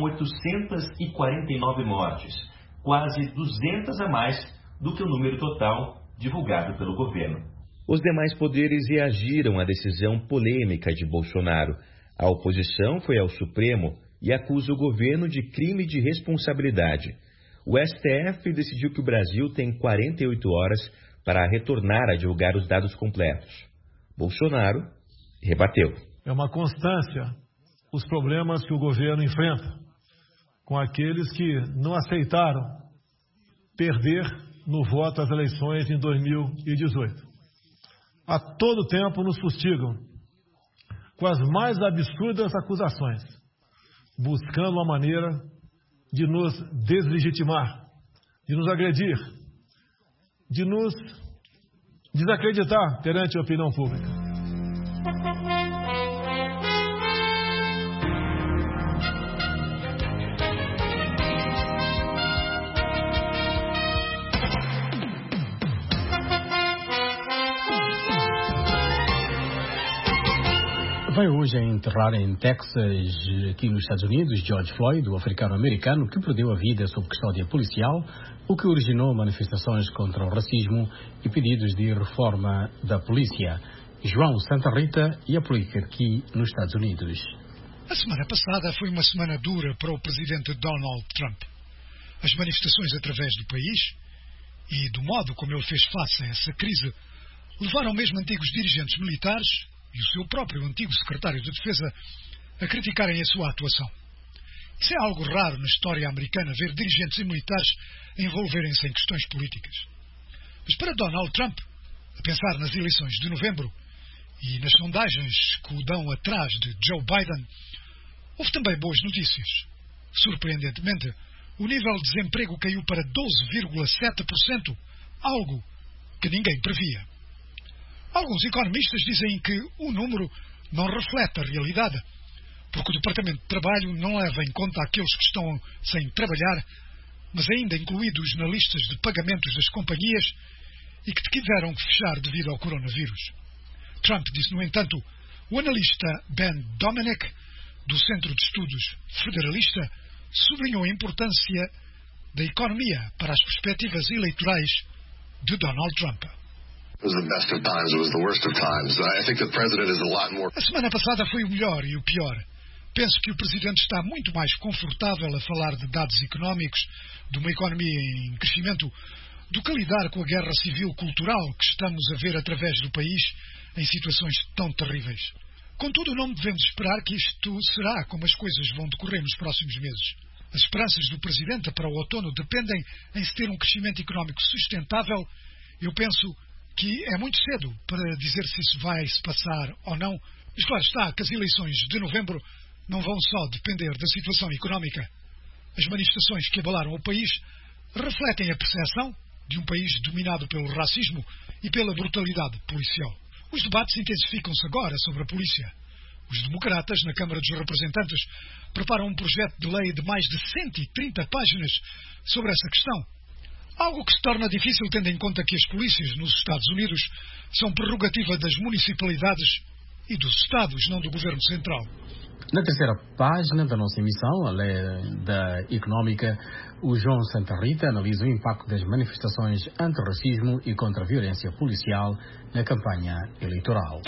849 mortes, quase 200 a mais do que o número total divulgado pelo governo. Os demais poderes reagiram à decisão polêmica de Bolsonaro. A oposição foi ao Supremo e acusa o governo de crime de responsabilidade. O STF decidiu que o Brasil tem 48 horas para retornar a divulgar os dados completos. Bolsonaro rebateu. É uma constância os problemas que o governo enfrenta com aqueles que não aceitaram perder no voto às eleições em 2018. A todo tempo nos fustigam com as mais absurdas acusações, buscando uma maneira de nos deslegitimar, de nos agredir, de nos desacreditar perante a opinião pública. Vai hoje a enterrar em Texas, aqui nos Estados Unidos, George Floyd, o africano-americano que perdeu a vida sob custódia policial, o que originou manifestações contra o racismo e pedidos de reforma da polícia. João Santa Rita e a política aqui nos Estados Unidos. A semana passada foi uma semana dura para o presidente Donald Trump. As manifestações através do país e do modo como ele fez face a essa crise levaram mesmo antigos dirigentes militares e o seu próprio antigo secretário de Defesa a criticarem a sua atuação. Isso é algo raro na história americana, ver dirigentes e militares envolverem-se em questões políticas. Mas para Donald Trump, a pensar nas eleições de novembro e nas sondagens que o dão atrás de Joe Biden, houve também boas notícias. Surpreendentemente, o nível de desemprego caiu para 12,7%, algo que ninguém previa. Alguns economistas dizem que o número não reflete a realidade, porque o Departamento de Trabalho não leva em conta aqueles que estão sem trabalhar, mas ainda incluídos na lista de pagamentos das companhias e que tiveram que fechar devido ao coronavírus. Trump disse, no entanto, o analista Ben Domenech, do Centro de Estudos Federalista, sublinhou a importância da economia para as perspectivas eleitorais de Donald Trump. A semana passada foi o melhor e o pior. Penso que o Presidente está muito mais confortável a falar de dados económicos, de uma economia em crescimento, do que a lidar com a guerra civil-cultural que estamos a ver através do país em situações tão terríveis. Contudo, não devemos esperar que isto será como as coisas vão decorrer nos próximos meses. As esperanças do Presidente para o outono dependem em se ter um crescimento económico sustentável. Eu penso que é muito cedo para dizer se isso vai se passar ou não. Mas claro está que as eleições de novembro não vão só depender da situação económica. As manifestações que abalaram o país refletem a percepção de um país dominado pelo racismo e pela brutalidade policial. Os debates intensificam-se agora sobre a polícia. Os democratas, na Câmara dos Representantes, preparam um projeto de lei de mais de 130 páginas sobre essa questão. Algo que se torna difícil tendo em conta que as polícias nos Estados Unidos são prerrogativa das municipalidades e dos Estados, não do Governo Central. Na terceira página da nossa emissão, a lei da económica, o João Santa Rita analisa o impacto das manifestações anti-racismo e contra a violência policial na campanha eleitoral.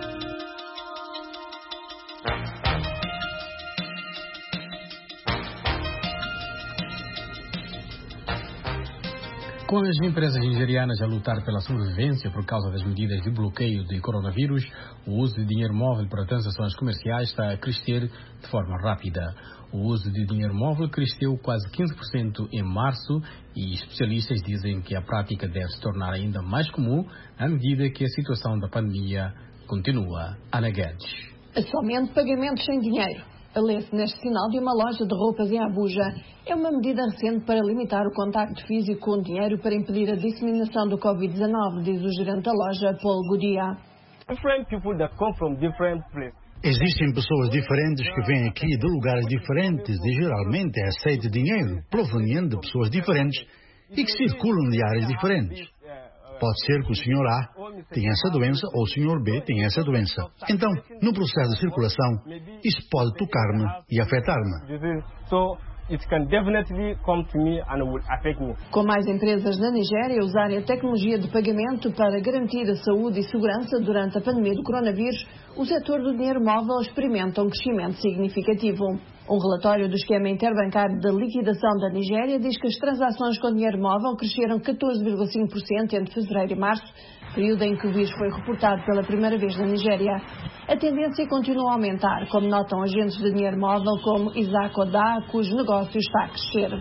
Com as empresas nigerianas a lutar pela sobrevivência por causa das medidas de bloqueio de coronavírus, o uso de dinheiro móvel para transações comerciais está a crescer de forma rápida. O uso de dinheiro móvel cresceu quase 15% em março e especialistas dizem que a prática deve se tornar ainda mais comum à medida que a situação da pandemia continua. Ana Guedes. Somente pagamentos sem dinheiro. Lê-se neste sinal de uma loja de roupas em Abuja. É uma medida recente para limitar o contacto físico com o dinheiro para impedir a disseminação do Covid-19, diz o gerente da loja, Paul Godia. Existem pessoas diferentes que vêm aqui de lugares diferentes e geralmente aceitam dinheiro proveniente de pessoas diferentes e que circulam de áreas diferentes. Pode ser que o senhor A tenha essa doença ou o senhor B tenha essa doença. Então, no processo de circulação, isso pode tocar-me e afetar-me. Com mais empresas na Nigéria a usarem a tecnologia de pagamento para garantir a saúde e segurança durante a pandemia do coronavírus, o setor do dinheiro móvel experimenta um crescimento significativo. Um relatório do esquema interbancário de liquidação da Nigéria diz que as transações com dinheiro móvel cresceram 14,5% entre fevereiro e março, período em que o vírus foi reportado pela primeira vez na Nigéria. A tendência continua a aumentar, como notam agentes de dinheiro móvel como Isaac Oda, cujo negócio está a crescer.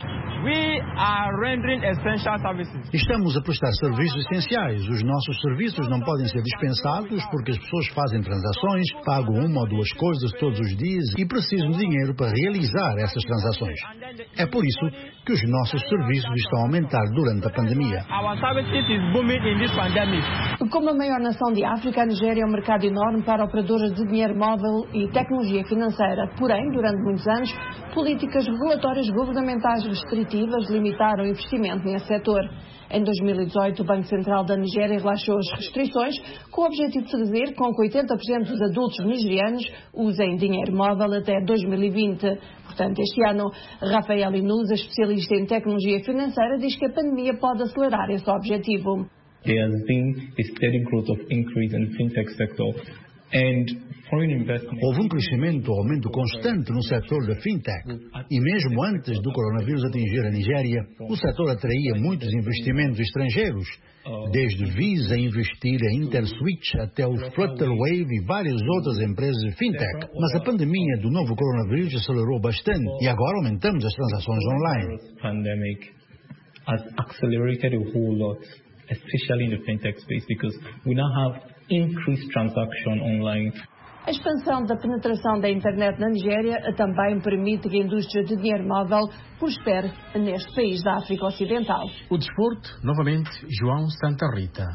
Estamos a prestar serviços essenciais. Os nossos serviços não podem ser dispensados porque as pessoas fazem transações, pagam uma ou duas coisas todos os dias e precisam de dinheiro para realizar essas transações. É por isso que os nossos serviços estão a aumentar durante a pandemia. Como a maior nação de África, a Nigéria é um mercado enorme para operadores de dinheiro móvel e tecnologia financeira. Porém, durante muitos anos, políticas regulatórias governamentais restritivas limitaram o investimento nesse setor. Em 2018, o Banco Central da Nigéria relaxou as restrições com o objetivo de fazer com que 80% dos adultos nigerianos usem dinheiro móvel até 2020. Portanto, este ano, Rafael Inusa, especialista em tecnologia financeira, diz que a pandemia pode acelerar esse objetivo. there has been a steady growth of increase in the fintech sector. Houve um crescimento, aumento constante no setor da fintech. E mesmo antes do coronavírus atingir a Nigéria, o setor atraía muitos investimentos estrangeiros, desde Visa investir em Interswitch até o Flutterwave e várias outras empresas de fintech. Mas a pandemia do novo coronavírus acelerou bastante e agora aumentamos as transações online. Pandemic has accelerated a whole lot, especially in the fintech space, because we now have increased transaction online. A expansão da penetração da internet na Nigéria também permite que a indústria de dinheiro móvel prospere neste país da África Ocidental. O desporto, novamente, João Santa Rita.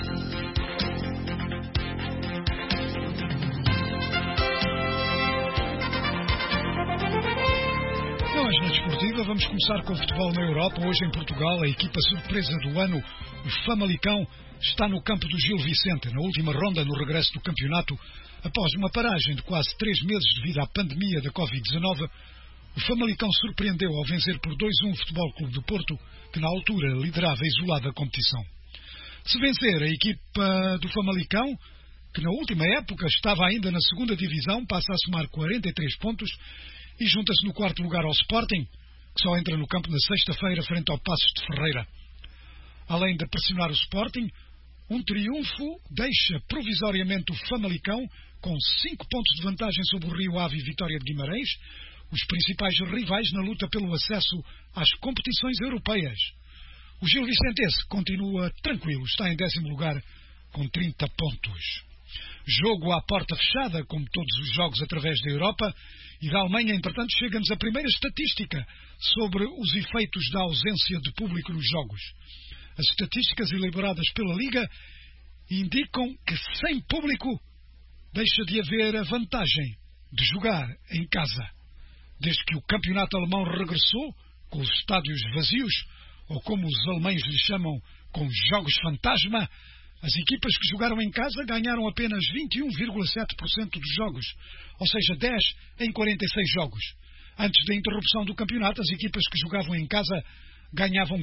Na desportiva, vamos começar com o futebol na Europa. Hoje em Portugal, a equipa surpresa do ano, o Famalicão, está no campo do Gil Vicente, na última ronda no regresso do campeonato. Após uma paragem de quase 3 meses devido à pandemia da Covid-19, o Famalicão surpreendeu ao vencer por 2-1 o Futebol Clube do Porto, que na altura liderava isolada a competição. Se vencer, a equipa do Famalicão, que na última época estava ainda na segunda divisão, passa a somar 43 pontos e junta-se no quarto lugar ao Sporting, que só entra no campo na sexta-feira frente ao Passos de Ferreira. Além de pressionar o Sporting, um triunfo deixa provisoriamente o Famalicão com 5 pontos de vantagem sobre o Rio Ave e Vitória de Guimarães, os principais rivais na luta pelo acesso às competições europeias. O Gil Vicentense continua tranquilo, está em 10º lugar com 30 pontos. Jogo à porta fechada, como todos os jogos através da Europa, e da Alemanha, entretanto, chega-nos a primeira estatística sobre os efeitos da ausência de público nos jogos. As estatísticas elaboradas pela Liga indicam que sem público deixa de haver a vantagem de jogar em casa. Desde que o campeonato alemão regressou, com os estádios vazios, ou como os alemães lhe chamam, com jogos fantasma, as equipas que jogaram em casa ganharam apenas 21,7% dos jogos, ou seja, 10 em 46 jogos. Antes da interrupção do campeonato, as equipas que jogavam em casa ganhavam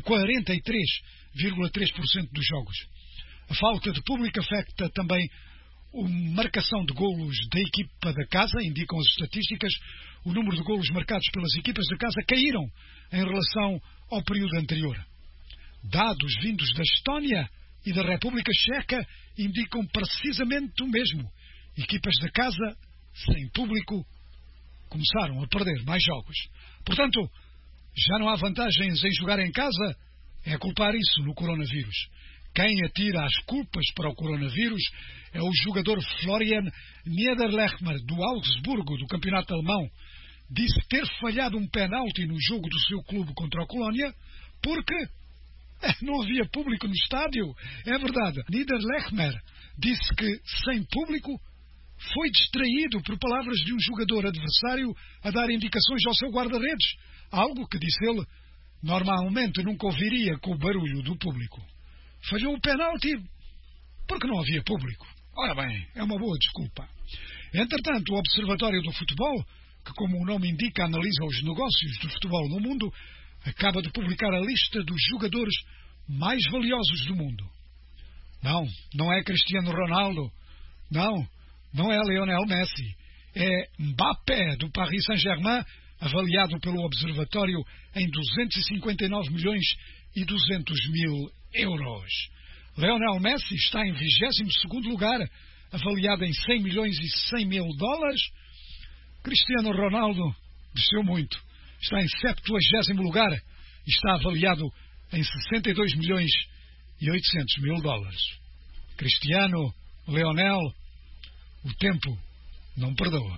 43,3% dos jogos. A falta de público afeta também a marcação de golos da equipa da casa, indicam as estatísticas. O número de golos marcados pelas equipas da casa caíram em relação ao período anterior. Dados vindos da Estónia e da República Checa indicam precisamente o mesmo. Equipas da casa, sem público, começaram a perder mais jogos. Portanto, já não há vantagens em jogar em casa? É culpar isso no coronavírus. Quem atira as culpas para o coronavírus é o jogador Florian Niederlechner, do Augsburgo, do campeonato alemão. Disse ter falhado um penalti no jogo do seu clube contra a Colónia porque não havia público no estádio. É verdade. Niederlechner disse que, sem público, foi distraído por palavras de um jogador adversário a dar indicações ao seu guarda-redes. Algo que, disse ele, normalmente nunca ouviria com o barulho do público. Falhou o penalti porque não havia público. Ora bem, é uma boa desculpa. Entretanto, o Observatório do Futebol, que como o nome indica analisa os negócios do futebol no mundo, acaba de publicar a lista dos jogadores mais valiosos do mundo. Não é Cristiano Ronaldo. Não é Lionel Messi. É Mbappé, do Paris Saint-Germain, avaliado pelo Observatório em 259 milhões e 200 mil euros. Lionel Messi está em 22º lugar, avaliado em 100 milhões e 100 mil dólares. Cristiano Ronaldo desceu muito. Está em 70º lugar e está avaliado em 62 milhões e 800 mil dólares. Cristiano, Lionel, o tempo não perdoa.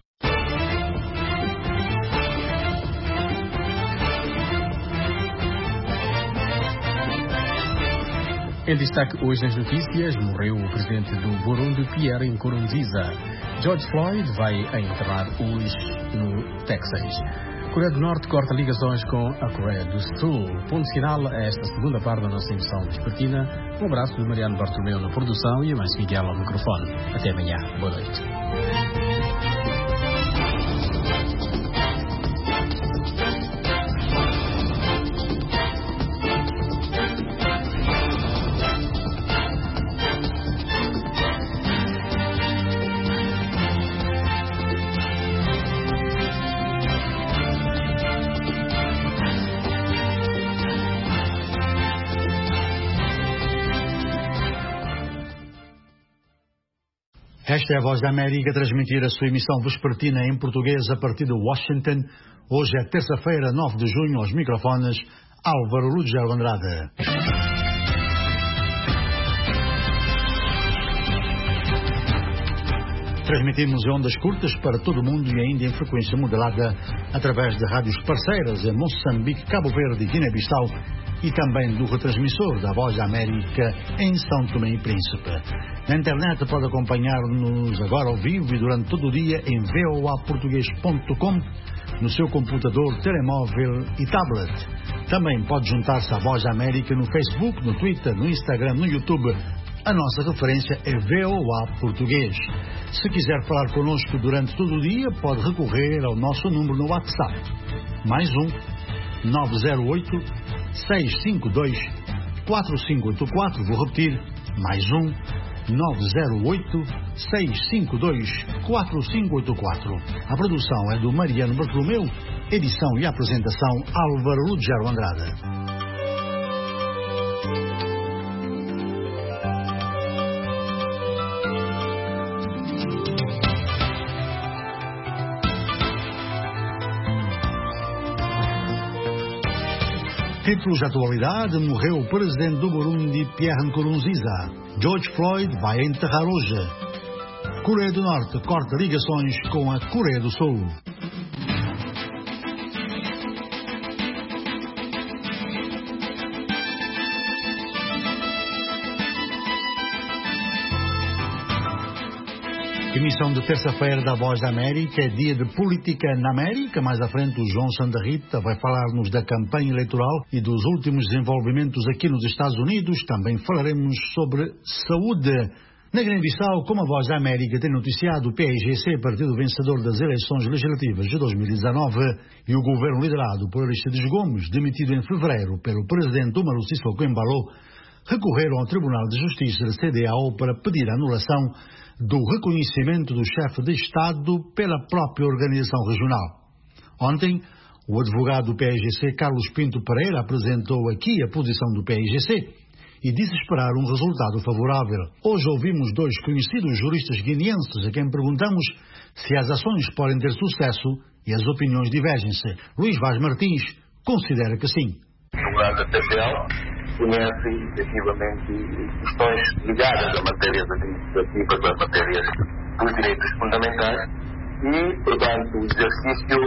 Em destaque hoje nas notícias, morreu o presidente do Burundi, Pierre Nkurunziza. George Floyd vai enterrar hoje no Texas. Coreia do Norte corta ligações com a Coreia do Sul. Ponto final a esta segunda parte da nossa emissão vespertina. Um abraço de Mariano Bartolomeu na produção e a mais Miguel ao microfone. Até amanhã. Boa noite. Esta é a Voz da América, transmitir a sua emissão vespertina em português a partir de Washington. Hoje é terça-feira, 9 de junho, aos microfones, Álvaro Ruggiero Andrade. Transmitimos em ondas curtas para todo o mundo e ainda em frequência modulada através de rádios parceiras em Moçambique, Cabo Verde e Guiné-Bissau e também do retransmissor da Voz da América em São Tomé e Príncipe. Na internet pode acompanhar-nos agora ao vivo e durante todo o dia em voaportugues.com, no seu computador, telemóvel e tablet. Também pode juntar-se à Voz da América no Facebook, no Twitter, no Instagram, no YouTube. A nossa referência é VOA Português. Se quiser falar connosco durante todo o dia, pode recorrer ao nosso número no WhatsApp. Mais 908-652-4584. Vou repetir. Mais 908-652-4584. A produção é do Mariano Bartolomeu. Edição e apresentação Álvaro Ruggiero Andrade. Títulos de atualidade: morreu o presidente do Burundi, Pierre Nkurunziza. George Floyd vai enterrar hoje. Coreia do Norte corta ligações com a Coreia do Sul. Emissão de terça-feira da Voz da América, é dia de política na América. Mais à frente, o João Santa Rita vai falar-nos da campanha eleitoral e dos últimos desenvolvimentos aqui nos Estados Unidos. Também falaremos sobre saúde. Na Guiné-Bissau, como a Voz da América tem noticiado, o PAIGC, partido vencedor das eleições legislativas de 2019, e o governo liderado por Aristides Gomes, demitido em fevereiro pelo presidente Umaru Sissoko Embalo, recorreram ao Tribunal de Justiça da CEDEAO para pedir a anulação do reconhecimento do chefe de Estado pela própria organização regional. Ontem, o advogado do PAIGC, Carlos Pinto Pereira, apresentou aqui a posição do PAIGC e disse esperar um resultado favorável. Hoje ouvimos dois conhecidos juristas guineenses a quem perguntamos se as ações podem ter sucesso e as opiniões divergem-se. Luís Vaz Martins considera que sim. O advogado da TPL conhece efetivamente questões ligadas a matérias administrativas, a matérias dos direitos fundamentais e, portanto, o exercício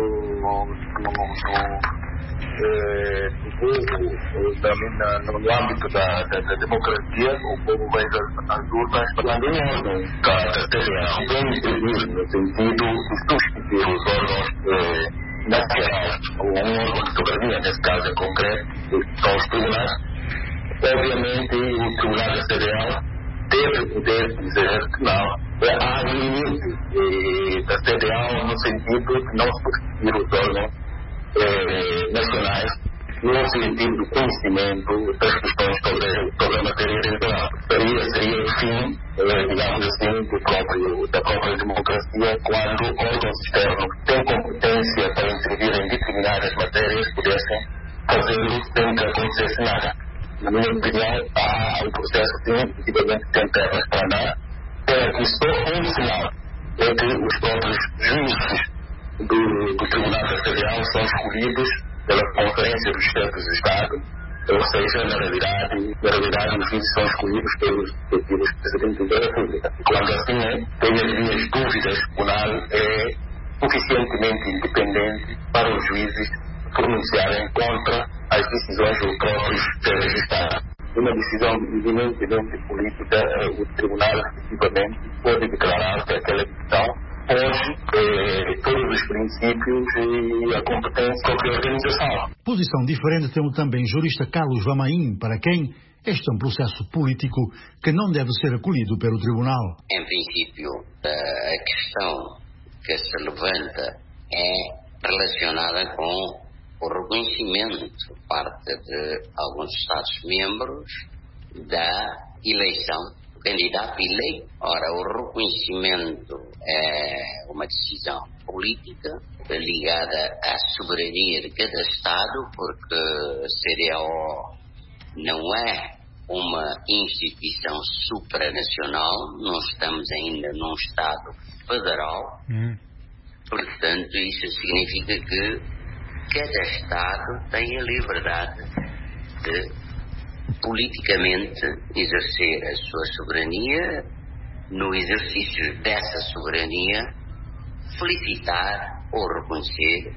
no âmbito da democracia, o povo vai às urnas falando em ordem. A TPL tem intervir no sentido de substituir os órgãos nacionais, ou um órgão de soberania, nesse caso em concreto, são os tribunais. Obviamente, o Tribunal da CEDEAO teve o poder de dizer que não. Há limites da CEDEAO no sentido de não substituir os órgãos nacionais no sentido do conhecimento das questões sobre a matéria eleitoral. Seria o fim, digamos assim, da própria democracia, quando órgãos externos que têm competência para intervir em determinadas matérias pudessem fazê-lo sem que acontecesse nada. Na minha opinião, há um processo que efetivamente tem pernas para andar. Tem aqui só um sinal, é que os próprios juízes do Tribunal da CEDEAO são escolhidos pela Conferência dos Chefes de Estado, ou seja, na realidade os juízes são escolhidos pelos respectivos presidentes da República. E quando assim é, tenho as minhas dúvidas, o tribunal é suficientemente independente para os juízes pronunciarem contra as decisões dos próprios chefes de Estado. Uma decisão eminentemente política, o tribunal efetivamente pode declarar que aquela decisão hoje todos os princípios e a competência de qualquer organização. Posição diferente tem também o jurista Carlos Vamaim, para quem este é um processo político que não deve ser acolhido pelo tribunal. Em princípio, a questão que se levanta é relacionada com o reconhecimento por parte de alguns Estados-membros da eleição do candidato eleito. Ora, o reconhecimento é uma decisão política ligada à soberania de cada Estado, porque a CEDEAO não é uma instituição supranacional, não estamos ainda num Estado federal, portanto isso significa que cada Estado tem a liberdade de politicamente exercer a sua soberania, no exercício dessa soberania felicitar ou reconhecer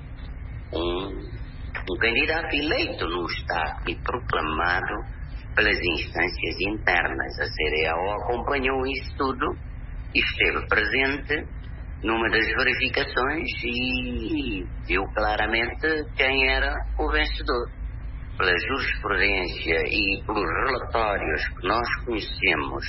um candidato eleito no Estado e proclamado pelas instâncias internas. A CDAO acompanhou isso tudo e esteve presente numa das verificações e viu claramente quem era o vencedor. Pela jurisprudência e pelos relatórios que nós conhecemos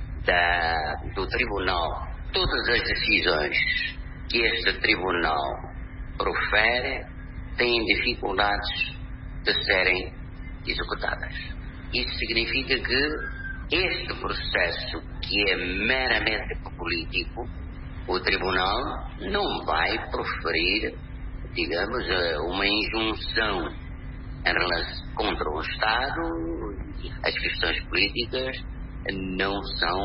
do Tribunal, todas as decisões que este Tribunal profere têm dificuldades de serem executadas. Isso significa que este processo, que é meramente político, o Tribunal não vai proferir, digamos, uma injunção contra o Estado. As questões políticas não são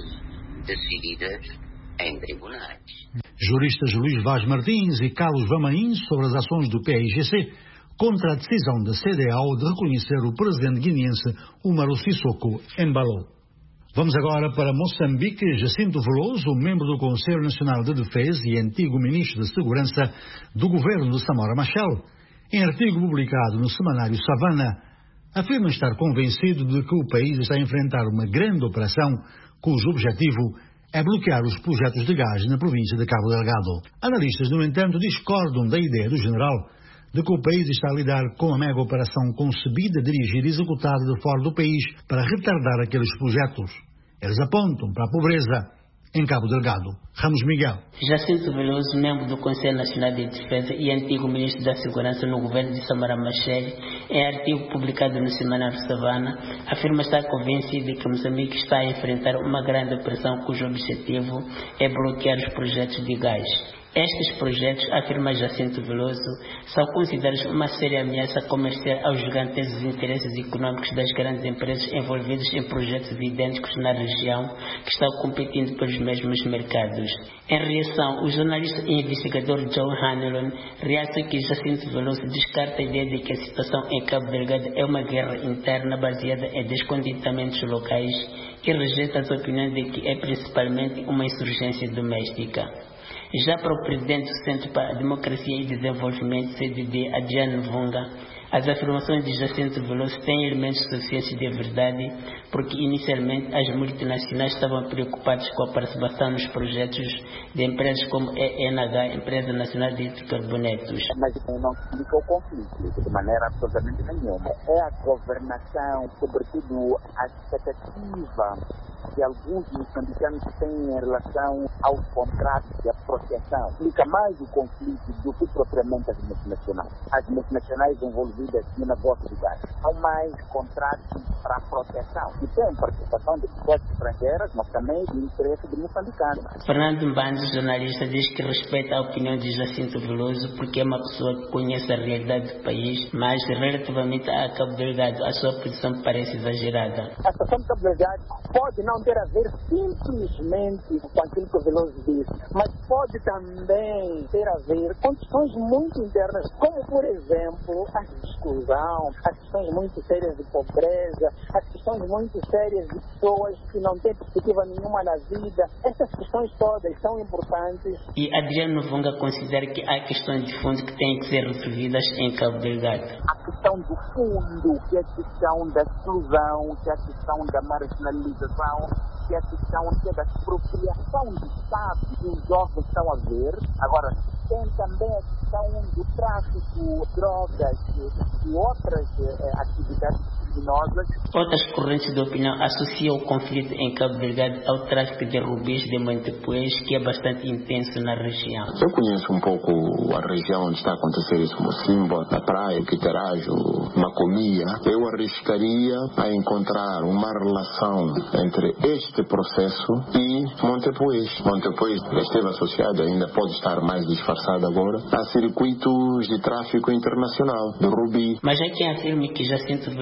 decididas em tribunais. Juristas Luís Vaz Martins e Carlos Vamain sobre as ações do PAIGC contra a decisão da CDAO de reconhecer o presidente guineense Umaru Sissoko Embalo. Vamos agora para Moçambique. Jacinto Veloso, membro do Conselho Nacional de Defesa e antigo ministro de Segurança do governo de Samora Machel, em artigo publicado no semanário Savana, afirma estar convencido de que o país está a enfrentar uma grande operação cujo objetivo é bloquear os projetos de gás na província de Cabo Delgado. Analistas, no entanto, discordam da ideia do general de que o país está a lidar com a mega operação concebida, dirigida e executada de fora do país para retardar aqueles projetos. Eles apontam para a pobreza em Cabo Delgado. Ramos Miguel. Jacinto Veloso, membro do Conselho Nacional de Defesa e antigo ministro da Segurança no governo de Samora Machel, em artigo publicado no semanário Savana, afirma estar convencido de que Moçambique está a enfrentar uma grande operação cujo objetivo é bloquear os projetos de gás. Estes projetos, afirma Jacinto Veloso, são considerados uma séria ameaça comercial aos gigantes interesses econômicos das grandes empresas envolvidas em projetos idênticos na região que estão competindo pelos mesmos mercados. Em reação, o jornalista e investigador John Hanlon realça que Jacinto Veloso descarta a ideia de que a situação em Cabo Delgado é uma guerra interna baseada em descontentamentos locais e rejeita as opiniões de que é principalmente uma insurgência doméstica. Já para o presidente do Centro para a Democracia e Desenvolvimento, CDD, Adriano Vunga, as afirmações de Jacinto Veloso têm elementos suficientes de verdade, porque inicialmente as multinacionais estavam preocupadas com a participação nos projetos de empresas como a ENH, Empresa Nacional de Carbonetos. Mas não explica o conflito de maneira absolutamente nenhuma. É a governação, sobretudo a expectativa que alguns moçambicanos têm em relação aos contratos e à proteção. Explica mais o conflito do que propriamente as multinacionais. As multinacionais envolvidas no negócio de gás. Há mais contratos para a proteção. E tem participação de pessoas estrangeiras, mas também de interesse de moçambicanos. Fernando Mbanzo, jornalista, diz que respeita a opinião de Jacinto Veloso porque é uma pessoa que conhece a realidade do país, mas relativamente a Cabo Delgado, a sua posição parece exagerada. A situação de Cabo Delgado pode não ter a ver simplesmente com aquilo que o Veloso disse, mas pode também ter a ver com questões muito internas, como, por exemplo, a exclusão, as questões muito sérias de pobreza, as questões muito sérias de pessoas que não têm perspectiva nenhuma na vida. Essas questões todas são importantes. E Adriano Vunga considera que há questões de fundo que têm que ser resolvidas em Cabo Delgado. A questão do fundo, que é a questão da exclusão, que é a questão da marginalização, que é a questão da expropriação do Estado que os jovens estão a ver. Agora, tem também a questão do tráfico de drogas e outras atividades criminosas. Outras correntes de opinião associam o conflito em Cabo Delgado ao tráfico de rubis de Montepuez, que é bastante intenso na região. Eu conheço um pouco a região onde está a acontecer isso, Mocimboa, na praia, Quiterajo, Macomia. Eu arriscaria a encontrar uma relação entre este processo e Montepuez. Montepuez esteve associado, ainda pode estar mais disfarçado agora, a circuitos de tráfico internacional, do rubi. Mas há quem afirme que Jacinto Veloso pode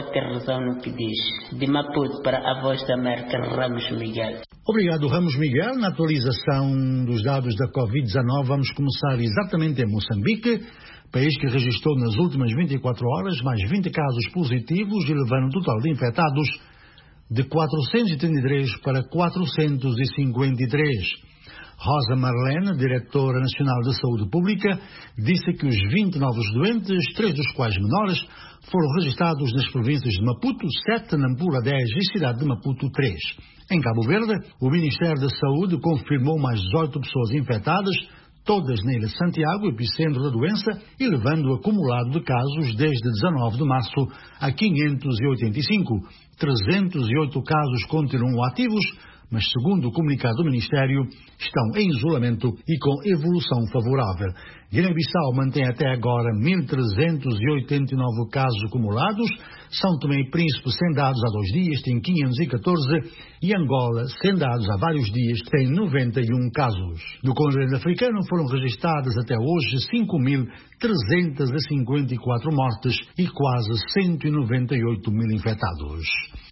pode ter razão no que diz. De Maputo para a Voz da América, Ramos Miguel. Obrigado, Ramos Miguel. Na atualização dos dados da Covid-19, vamos começar exatamente em Moçambique, país que registrou nas últimas 24 horas mais 20 casos positivos, elevando o total de infectados de 433 para 453. Rosa Marlene, diretora nacional de saúde pública, disse que os 20 novos doentes, 3 dos quais menores, foram registrados nas províncias de Maputo, 7, Nampula 10 e cidade de Maputo 3. Em Cabo Verde, o Ministério da Saúde confirmou mais 18 pessoas infectadas, todas na Ilha de Santiago, epicentro da doença, elevando o acumulado de casos desde 19 de março a 585. 308 casos continuam ativos, mas segundo o comunicado do Ministério, estão em isolamento e com evolução favorável. Guiné-Bissau mantém até agora 1.389 casos acumulados, São Tomé e Príncipe, sem dados há 2 dias, tem 514, e Angola, sem dados há vários dias, tem 91 casos. No continente africano foram registradas até hoje 5.354 mortes e quase 198 mil infectados.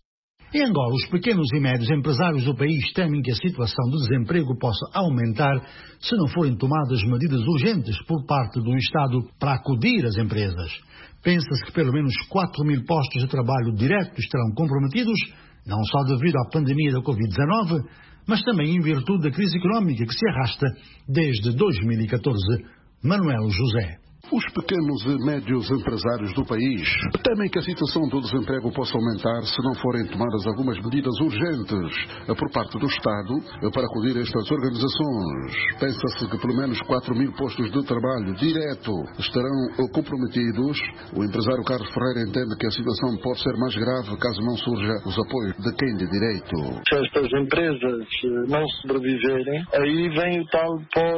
Em Angola, os pequenos e médios empresários do país temem que a situação do desemprego possa aumentar se não forem tomadas medidas urgentes por parte do Estado para acudir às empresas. Pensa-se que pelo menos 4.000 postos de trabalho diretos estarão comprometidos, não só devido à pandemia da Covid-19, mas também em virtude da crise económica que se arrasta desde 2014. Manuel José. Os pequenos e médios empresários do país temem que a situação do desemprego possa aumentar se não forem tomadas algumas medidas urgentes por parte do Estado para acudir a estas organizações. Pensa-se que pelo menos 4.000 postos de trabalho direto estarão comprometidos. O empresário Carlos Ferreira entende que a situação pode ser mais grave caso não surja os apoios de quem de direito. Se estas empresas não sobreviverem, aí vem o tal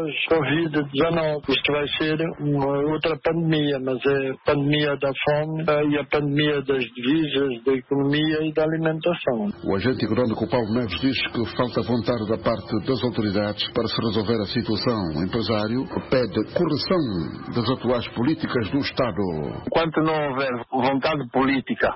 pós-Covid-19. Isto vai ser uma outra pandemia, mas é a pandemia da fome e a pandemia das divisas, da economia e da alimentação. O agente econômico Paulo Neves diz que falta vontade da parte das autoridades para se resolver a situação. O empresário pede correção das atuais políticas do Estado. Enquanto não houver vontade política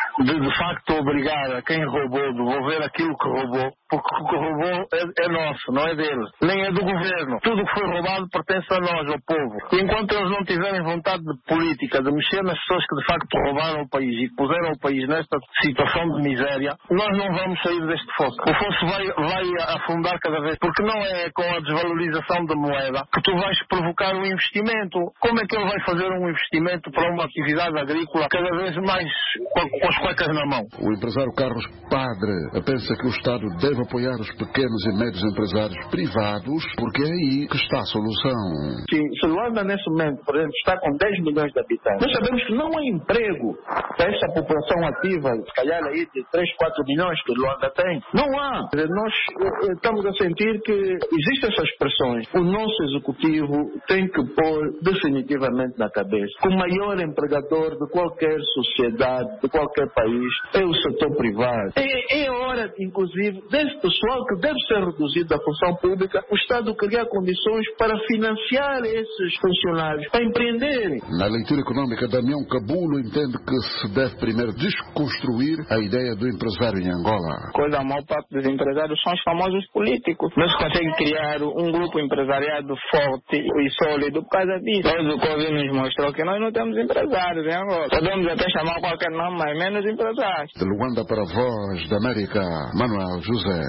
de facto obrigar a quem roubou a devolver aquilo que roubou, porque o que roubou é nosso, não é dele, nem é do governo. Tudo o que foi roubado pertence a nós, ao povo. E enquanto eles não tiverem vontade de política, de mexer nas pessoas que de facto roubaram o país e que puseram o país nesta situação de miséria, nós não vamos sair deste fosso. O fosso vai afundar cada vez, porque não é com a desvalorização da moeda que tu vais provocar um investimento. Como é que ele vai fazer um investimento para uma atividade agrícola cada vez mais com as cuecas na mão? O empresário Carlos Padre pensa que o Estado deve apoiar os pequenos e médios empresários privados, porque é aí que está a solução. Se Luanda, nesse momento, por exemplo, está com 10 milhões de habitantes, nós sabemos que não há emprego para essa população ativa, se calhar aí de 3, 4 milhões que Luanda tem. Não há. Nós estamos a sentir que existem essas pressões. O nosso executivo tem que pôr definitivamente na cabeça que o maior empregador de qualquer sociedade, de qualquer país, é o setor privado. É hora, inclusive, desse pessoal que deve ser reduzido da função pública, o Estado criar condições para financiar esses funcionários, para empreenderem. Na leitura econômica, Damião Cabulo entende que se deve primeiro desconstruir a ideia do empresário em Angola. Coisa a maior parte dos empresários são os famosos políticos. Não se consegue criar um grupo empresariado forte e sólido por causa disso. Nós, o Covid nos mostrou que nós não temos empresários em Angola. Podemos até chamar qualquer nome, mas menos empresários. De Luanda para a Voz da América, Manuel José.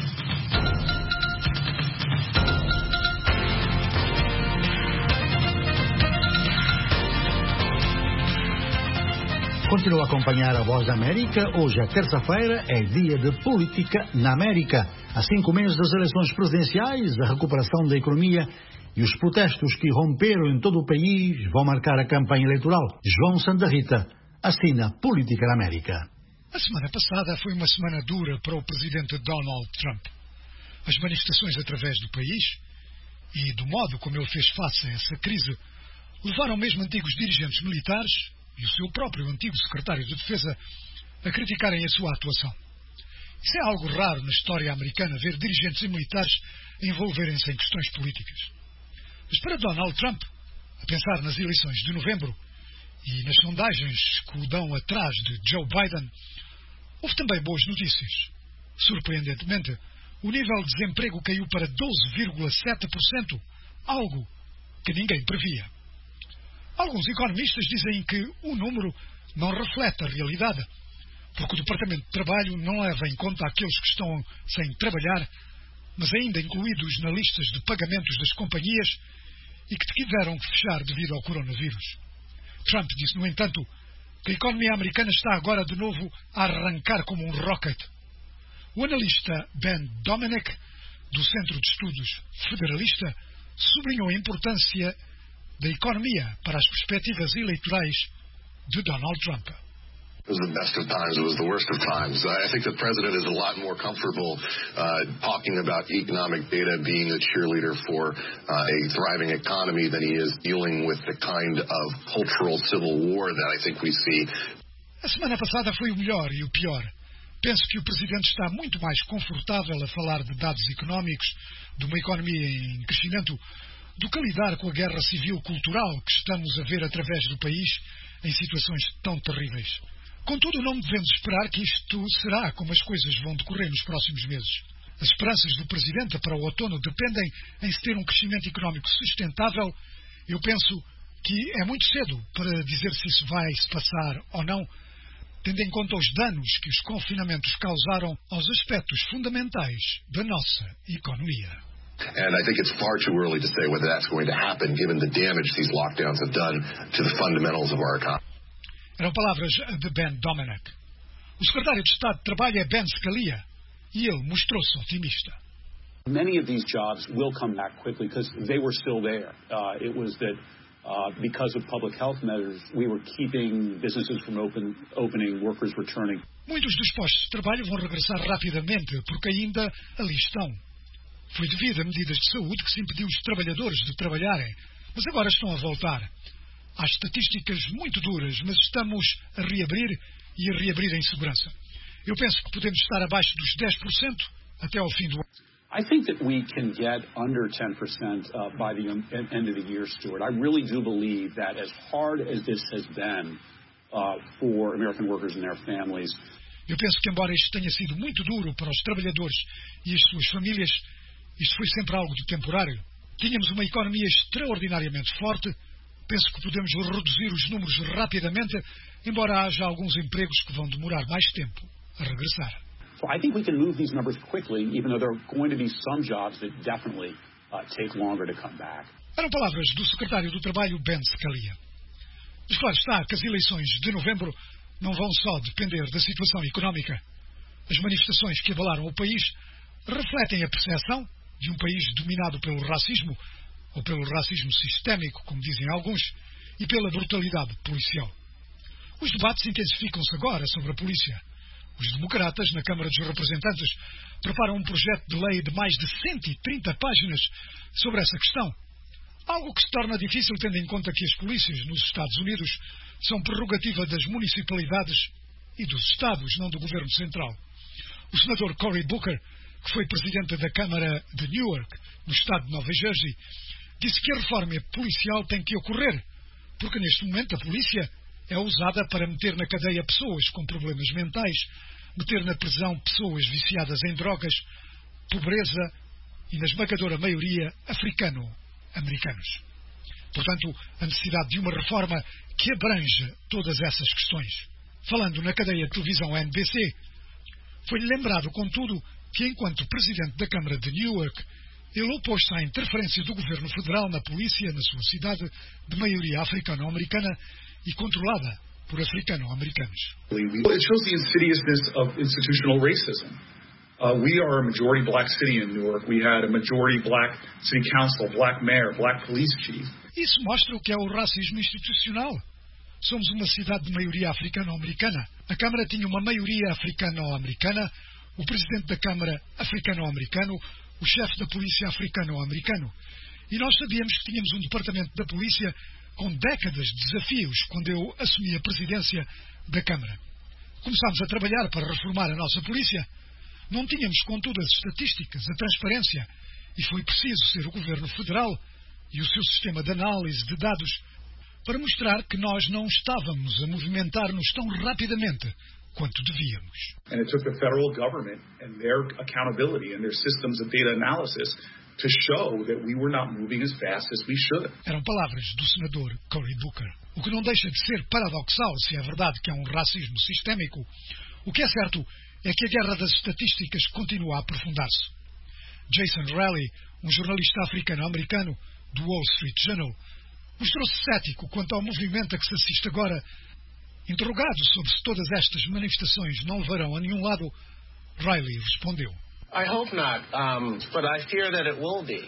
Continua a acompanhar a Voz da América. Hoje é terça-feira, é dia de política na América. Há 5 meses das eleições presidenciais, a recuperação da economia e os protestos que romperam em todo o país vão marcar a campanha eleitoral. João Santa Rita assina Política na América. A semana passada foi uma semana dura para o presidente Donald Trump. As manifestações através do país e do modo como ele fez face a essa crise levaram mesmo antigos dirigentes militares e o seu próprio antigo secretário de Defesa a criticarem a sua atuação. Isso é algo raro na história americana, ver dirigentes e militares envolverem-se em questões políticas. Mas para Donald Trump, a pensar nas eleições de novembro, e nas sondagens que o dão atrás de Joe Biden, houve também boas notícias. Surpreendentemente, o nível de desemprego caiu para 12,7%, algo que ninguém previa. Alguns economistas dizem que o número não reflete a realidade, porque o Departamento de Trabalho não leva em conta aqueles que estão sem trabalhar, mas ainda incluídos na lista de pagamentos das companhias e que tiveram que fechar devido ao coronavírus. Trump disse, no entanto, que a economia americana está agora de novo a arrancar como um rocket. O analista Ben Domenech, do Centro de Estudos Federalista, sublinhou a importância da economia para as perspectivas eleitorais de Donald Trump. It was the best of times. It was the worst of times. I think the president is a lot more comfortable talking about economic data being a cheerleader for a thriving economy than he is dealing with the kind of cultural civil war that I think we see. A semana passada foi o melhor e o pior. Penso que o presidente está muito mais confortável a falar de dados económicos, de uma economia em crescimento, do que a lidar com a guerra civil-cultural que estamos a ver através do país em situações tão terríveis. Contudo, não devemos esperar que isto será como as coisas vão decorrer nos próximos meses. As esperanças do Presidente para o outono dependem em se ter um crescimento económico sustentável. Eu penso que é muito cedo para dizer se isso vai se passar ou não, tendo em conta os danos que os confinamentos causaram aos aspectos fundamentais da nossa economia. And I think it's far too early to say whether that's going to happen, given the damage these lockdowns have done to the fundamentals of our economy. Eram palavras de Ben Domenech. O secretário de Estado de Trabalho é Ben Scalia e ele mostrou-se otimista. Many of these jobs will come back quickly because they were still there. It was that because of public health measures, we were keeping businesses from opening, workers returning. Muitos dos postos de trabalho vão regressar rapidamente porque ainda ali estão. Foi devido a medidas de saúde que se impediu os trabalhadores de trabalharem, mas agora estão a voltar. Há estatísticas muito duras, mas estamos a reabrir e a reabrir em segurança. Eu penso que podemos estar abaixo dos 10% até ao fim do ano. I think that we can get under 10% by the end of the year, Stuart. I really do believe that as hard as this has been for American workers and their families. Eu penso que embora isto tenha sido muito duro para os trabalhadores e as suas famílias, isto foi sempre algo de temporário. Tínhamos uma economia extraordinariamente forte. Penso que podemos reduzir os números rapidamente, embora haja alguns empregos que vão demorar mais tempo a regressar. So I think we can move these numbers quickly, even though there are going to be some jobs that definitely take longer to come back. Eram palavras do secretário do Trabalho, Ben Scalia. Mas claro está que as eleições de novembro não vão só depender da situação económica. As manifestações que abalaram o país refletem a percepção de um país dominado pelo racismo, ou pelo racismo sistémico, como dizem alguns, e pela brutalidade policial. Os debates intensificam-se agora sobre a polícia. Os democratas, na Câmara dos Representantes, preparam um projeto de lei de mais de 130 páginas sobre essa questão. Algo que se torna difícil tendo em conta que as polícias nos Estados Unidos são prerrogativa das municipalidades e dos Estados, não do Governo Central. O senador Cory Booker, que foi presidente da Câmara de Newark, no estado de Nova Jersey, disse que a reforma policial tem que ocorrer, porque neste momento a polícia é usada para meter na cadeia pessoas com problemas mentais, meter na prisão pessoas viciadas em drogas, pobreza e, na esmagadora maioria, africano-americanos. Portanto, a necessidade de uma reforma que abrange todas essas questões. Falando na cadeia de televisão NBC, foi-lhe lembrado, contudo, que enquanto presidente da Câmara de Newark, ele opôs-se à interferência do governo federal na polícia na sua cidade de maioria africano-americana e controlada por africano-americanos. It shows the insidiousness of institutional racism. We are a majority black city in Newark. We had a majority black city council, black mayor, black police chief. Isso mostra o que é o racismo institucional. Somos uma cidade de maioria africano-americana. A Câmara tinha uma maioria africano-americana, o presidente da Câmara africano-americano, o chefe da polícia africano-americano. E nós sabíamos que tínhamos um departamento da polícia com décadas de desafios quando eu assumi a presidência da Câmara. Começámos a trabalhar para reformar a nossa polícia. Não tínhamos, contudo, as estatísticas, a transparência, e foi preciso ser o Governo Federal e o seu sistema de análise de dados para mostrar que nós não estávamos a movimentar-nos tão rapidamente quanto devíamos. And it took the federal government and their accountability and their systems of data analysis to show that we were not moving as fast as we should. Eram palavras do senador Cory Booker. O que não deixa de ser paradoxal, se é verdade que há um racismo sistémico. O que é certo é que a guerra das estatísticas continua a aprofundar-se. Jason Raleigh, um jornalista africano-americano do Wall Street Journal, mostrou-se cético quanto ao movimento a que se assiste agora. Interrogado sobre se todas estas manifestações não levarão a nenhum lado, Riley respondeu: I hope not, but I fear that it will be.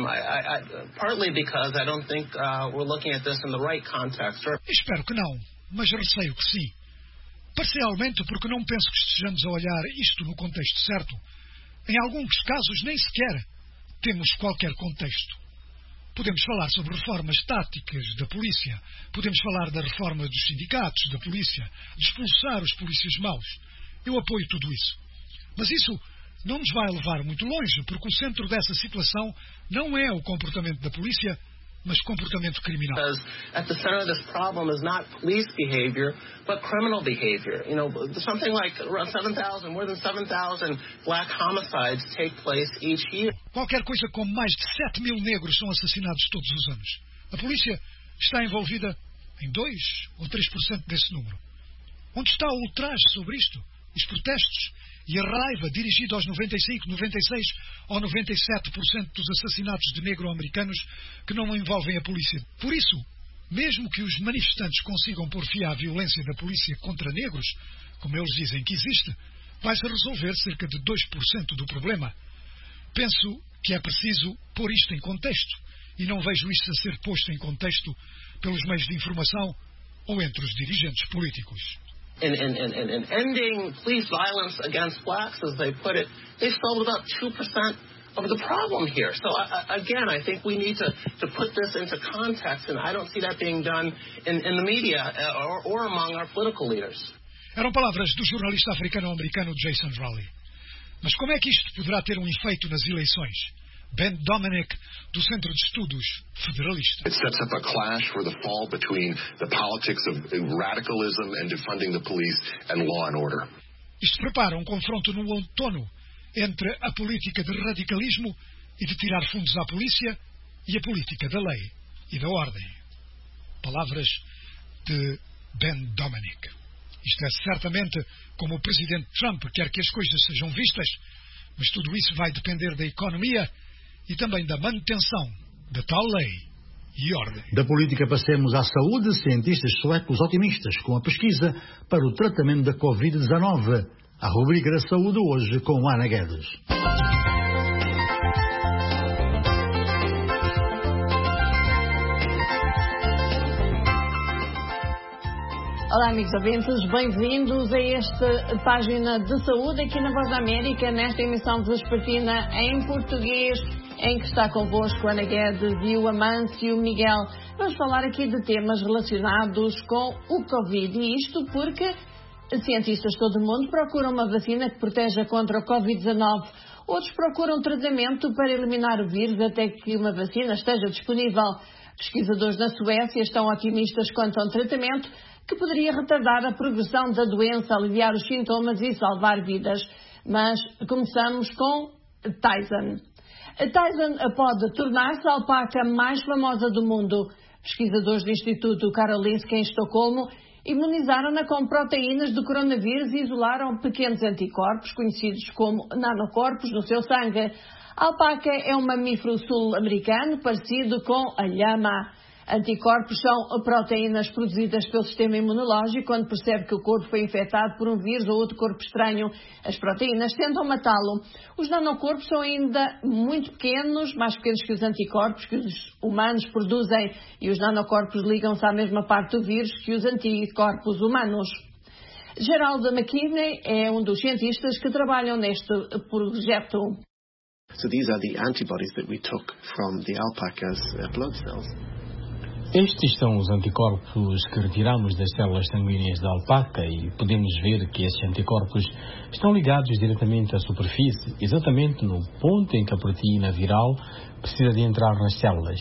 Partly because I don't think we're looking at this in the right context. Espero que não, mas receio que sim. Parcialmente porque não penso que estejamos a olhar isto no contexto certo. Em alguns casos nem sequer temos qualquer contexto. Podemos falar sobre reformas táticas da polícia, podemos falar da reforma dos sindicatos da polícia, de expulsar os polícias maus. Eu apoio tudo isso. Mas isso não nos vai levar muito longe, porque o centro dessa situação não é o comportamento da polícia, mas comportamento criminal. Because at the center of this problem is not police behavior, but criminal behavior. You know, something like around 7,000, more than 7,000 black homicides take place each year. Qualquer coisa como mais de 7 mil negros são assassinados todos os anos. A polícia está envolvida em 2 ou 3% desse número. Onde está o ultraje sobre isto? Os protestos e a raiva dirigida aos 95, 96 ou 97% dos assassinatos de negro-americanos que não envolvem a polícia. Por isso, mesmo que os manifestantes consigam pôr fim à violência da polícia contra negros, como eles dizem que existe, vai-se resolver cerca de 2% do problema. Penso que é preciso pôr isto em contexto, e não vejo isto a ser posto em contexto pelos meios de informação ou entre os dirigentes políticos. In ending police violence against blacks, as they put it, they solved about 2% of the problem here. So, again, I think we need to put this into context, and I don't see that being done in the media or among our political leaders. Eram palavras do jornalista africano-americano Jason Raleigh. Mas como é que isto poderá ter um efeito nas eleições? Ben Dominic, do Centro de Estudos Federalista. It sets up a clash for the fall between the politics of radicalism and defunding the police and law and order. Isto prepara um confronto no outono entre a política de radicalismo e de tirar fundos à polícia e a política da lei e da ordem. Palavras de Ben Dominic. Isto é certamente como o presidente Trump quer que as coisas sejam vistas, mas tudo isso vai depender da economia e também da manutenção da tal lei e ordem. Da política passemos à saúde. Cientistas suecos otimistas com a pesquisa para o tratamento da Covid-19. A rubrica da saúde hoje com Ana Guedes. Olá, amigos ouvintes, bem-vindos a esta página de saúde aqui na Voz da América, nesta emissão vespertina em português, em que está convosco Ana Guedes e o Amâncio Miguel. Vamos falar aqui de temas relacionados com o Covid, e isto porque cientistas de todo o mundo procuram uma vacina que proteja contra o Covid-19. Outros procuram tratamento para eliminar o vírus até que uma vacina esteja disponível. Pesquisadores na Suécia estão otimistas quanto a um tratamento que poderia retardar a progressão da doença, aliviar os sintomas e salvar vidas. Mas começamos com Tyson. A Tyson pode tornar-se a alpaca mais famosa do mundo. Pesquisadores do Instituto Karolinska em Estocolmo imunizaram-na com proteínas do coronavírus e isolaram pequenos anticorpos, conhecidos como nanocorpos, no seu sangue. A alpaca é um mamífero sul-americano parecido com a lhama. Anticorpos são proteínas produzidas pelo sistema imunológico quando percebe que o corpo foi infectado por um vírus ou outro corpo estranho. As proteínas tentam matá-lo. Os nanocorpos são ainda muito pequenos, mais pequenos que os anticorpos que os humanos produzem, e os nanocorpos ligam-se à mesma parte do vírus que os anticorpos humanos. Gerald McKinney é um dos cientistas que trabalham neste projeto. So these are the antibodies that we took from the alpaca's blood cells. Estes são os anticorpos que retiramos das células sanguíneas da alpaca, e podemos ver que estes anticorpos estão ligados diretamente à superfície, exatamente no ponto em que a proteína viral precisa de entrar nas células.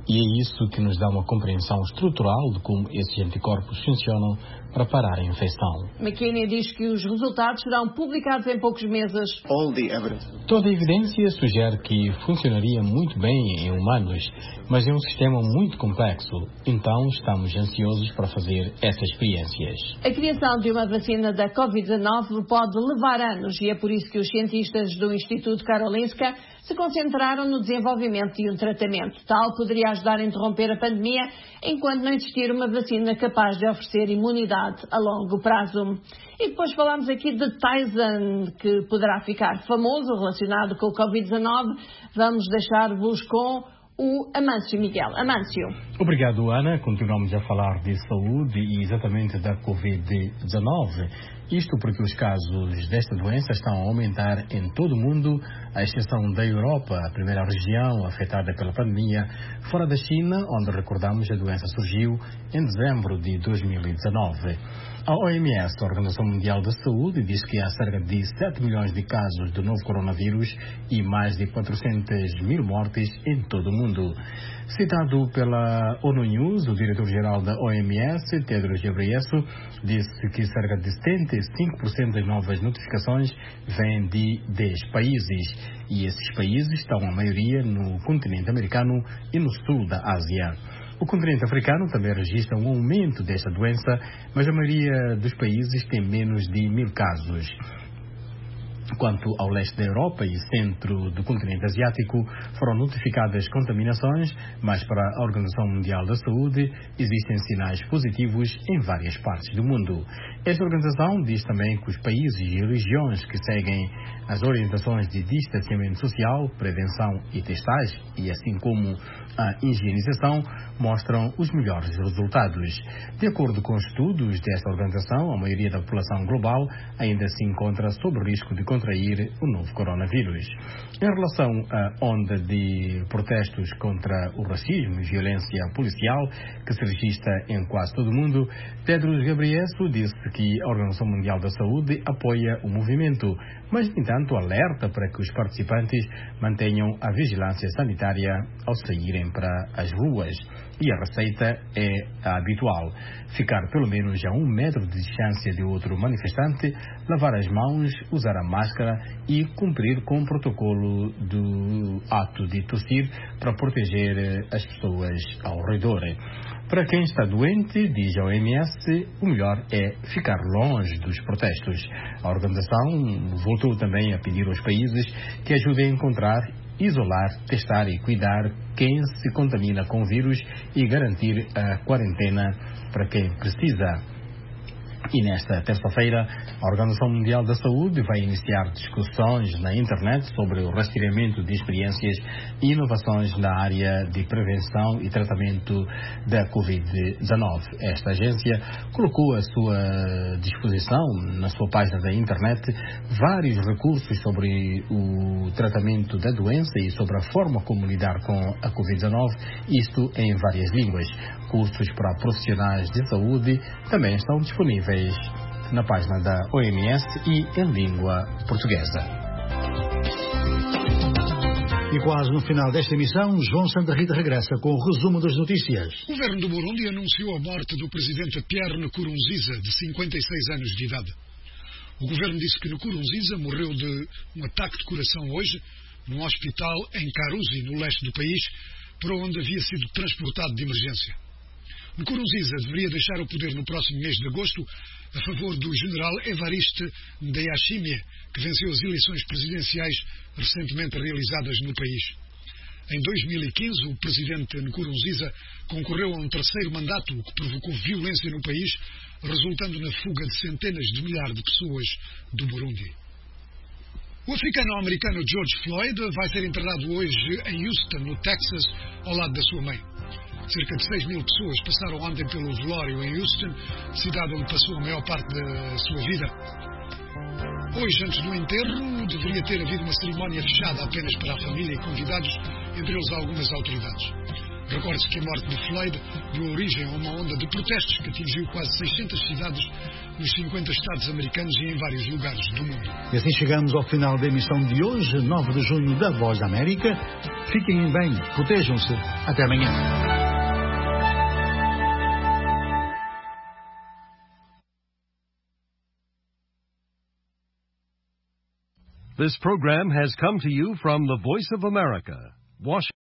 E é isso que nos dá uma compreensão estrutural de como esses anticorpos funcionam para parar a infecção. McKinney diz que os resultados serão publicados em poucos meses. Toda a evidência sugere que funcionaria muito bem em humanos, mas é um sistema muito complexo, então estamos ansiosos para fazer essas experiências. A criação de uma vacina da Covid-19 pode levar anos e é por isso que os cientistas do Instituto Karolinska se concentraram no desenvolvimento de um tratamento. Tal poderia ajudar a interromper a pandemia enquanto não existir uma vacina capaz de oferecer imunidade a longo prazo. E depois falamos aqui de Tyson, que poderá ficar famoso relacionado com o Covid-19. Vamos deixar-vos com o Amâncio Miguel. Amâncio. Obrigado, Ana. Continuamos a falar de saúde e exatamente da Covid-19. Isto porque os casos desta doença estão a aumentar em todo o mundo, à exceção da Europa, a primeira região afetada pela pandemia, fora da China, onde, recordamos, a doença surgiu em dezembro de 2019. A OMS, a Organização Mundial da Saúde, diz que há cerca de 7 milhões de casos do novo coronavírus e mais de 400 mil mortes em todo o mundo. Citado pela ONU News, o diretor-geral da OMS, Tedros Ghebreyesus, disse que cerca de 75% das novas notificações vêm de 10 países. E esses países estão, a maioria, no continente americano e no sul da Ásia. O continente africano também registra um aumento desta doença, mas a maioria dos países tem menos de 1.000 casos. Quanto ao leste da Europa e centro do continente asiático, foram notificadas contaminações, mas para a Organização Mundial da Saúde existem sinais positivos em várias partes do mundo. Esta organização diz também que os países e regiões que seguem as orientações de distanciamento social, prevenção e testagem, e assim como a higienização, mostram os melhores resultados. De acordo com estudos desta organização, a maioria da população global ainda se encontra sob risco de contrair o novo coronavírus. Em relação à onda de protestos contra o racismo e violência policial que se registra em quase todo o mundo, Tedros Ghebreyesus disse que a Organização Mundial da Saúde apoia o movimento, mas, no entanto, alerta para que os participantes mantenham a vigilância sanitária ao saírem para as ruas. E a receita é a habitual: ficar pelo menos a 1 metro de distância de outro manifestante, lavar as mãos, usar a máscara e cumprir com o protocolo do ato de tossir para proteger as pessoas ao redor. Para quem está doente, diz a OMS, o melhor é ficar longe dos protestos. A organização voltou também a pedir aos países que ajudem a encontrar, isolar, testar e cuidar quem se contamina com o vírus e garantir a quarentena para quem precisa. E nesta terça-feira, a Organização Mundial da Saúde vai iniciar discussões na internet sobre o rastreamento de experiências e inovações na área de prevenção e tratamento da Covid-19. Esta agência colocou à sua disposição, na sua página da internet, vários recursos sobre o tratamento da doença e sobre a forma como lidar com a Covid-19, isto em várias línguas. Cursos para profissionais de saúde também estão disponíveis na página da OMS e em língua portuguesa. E quase no final desta emissão, João Santa Rita regressa com o resumo das notícias. O governo do Burundi anunciou a morte do presidente Pierre Nkurunziza, de 56 anos de idade. O governo disse que Nkurunziza morreu de um ataque de coração hoje, num hospital em Karuzi, no leste do país, para onde havia sido transportado de emergência. Nkurunziza deveria deixar o poder no próximo mês de agosto a favor do general Evariste Ndayishimiye, que venceu as eleições presidenciais recentemente realizadas no país. Em 2015, o presidente Nkurunziza concorreu a um terceiro mandato, o que provocou violência no país, resultando na fuga de centenas de milhares de pessoas do Burundi. O africano-americano George Floyd vai ser enterrado hoje em Houston, no Texas, ao lado da sua mãe. Cerca de 6 mil pessoas passaram ontem pelo velório em Houston, cidade onde passou a maior parte da sua vida. Hoje, antes do enterro, deveria ter havido uma cerimónia fechada apenas para a família e convidados, entre eles algumas autoridades. Recorde-se que a morte de Floyd deu origem a uma onda de protestos que atingiu quase 600 cidades nos 50 estados americanos e em vários lugares do mundo. E assim chegamos ao final da emissão de hoje, 9 de junho, da Voz da América. Fiquem bem, protejam-se. Até amanhã. This program has come to you from the Voice of America, Washington.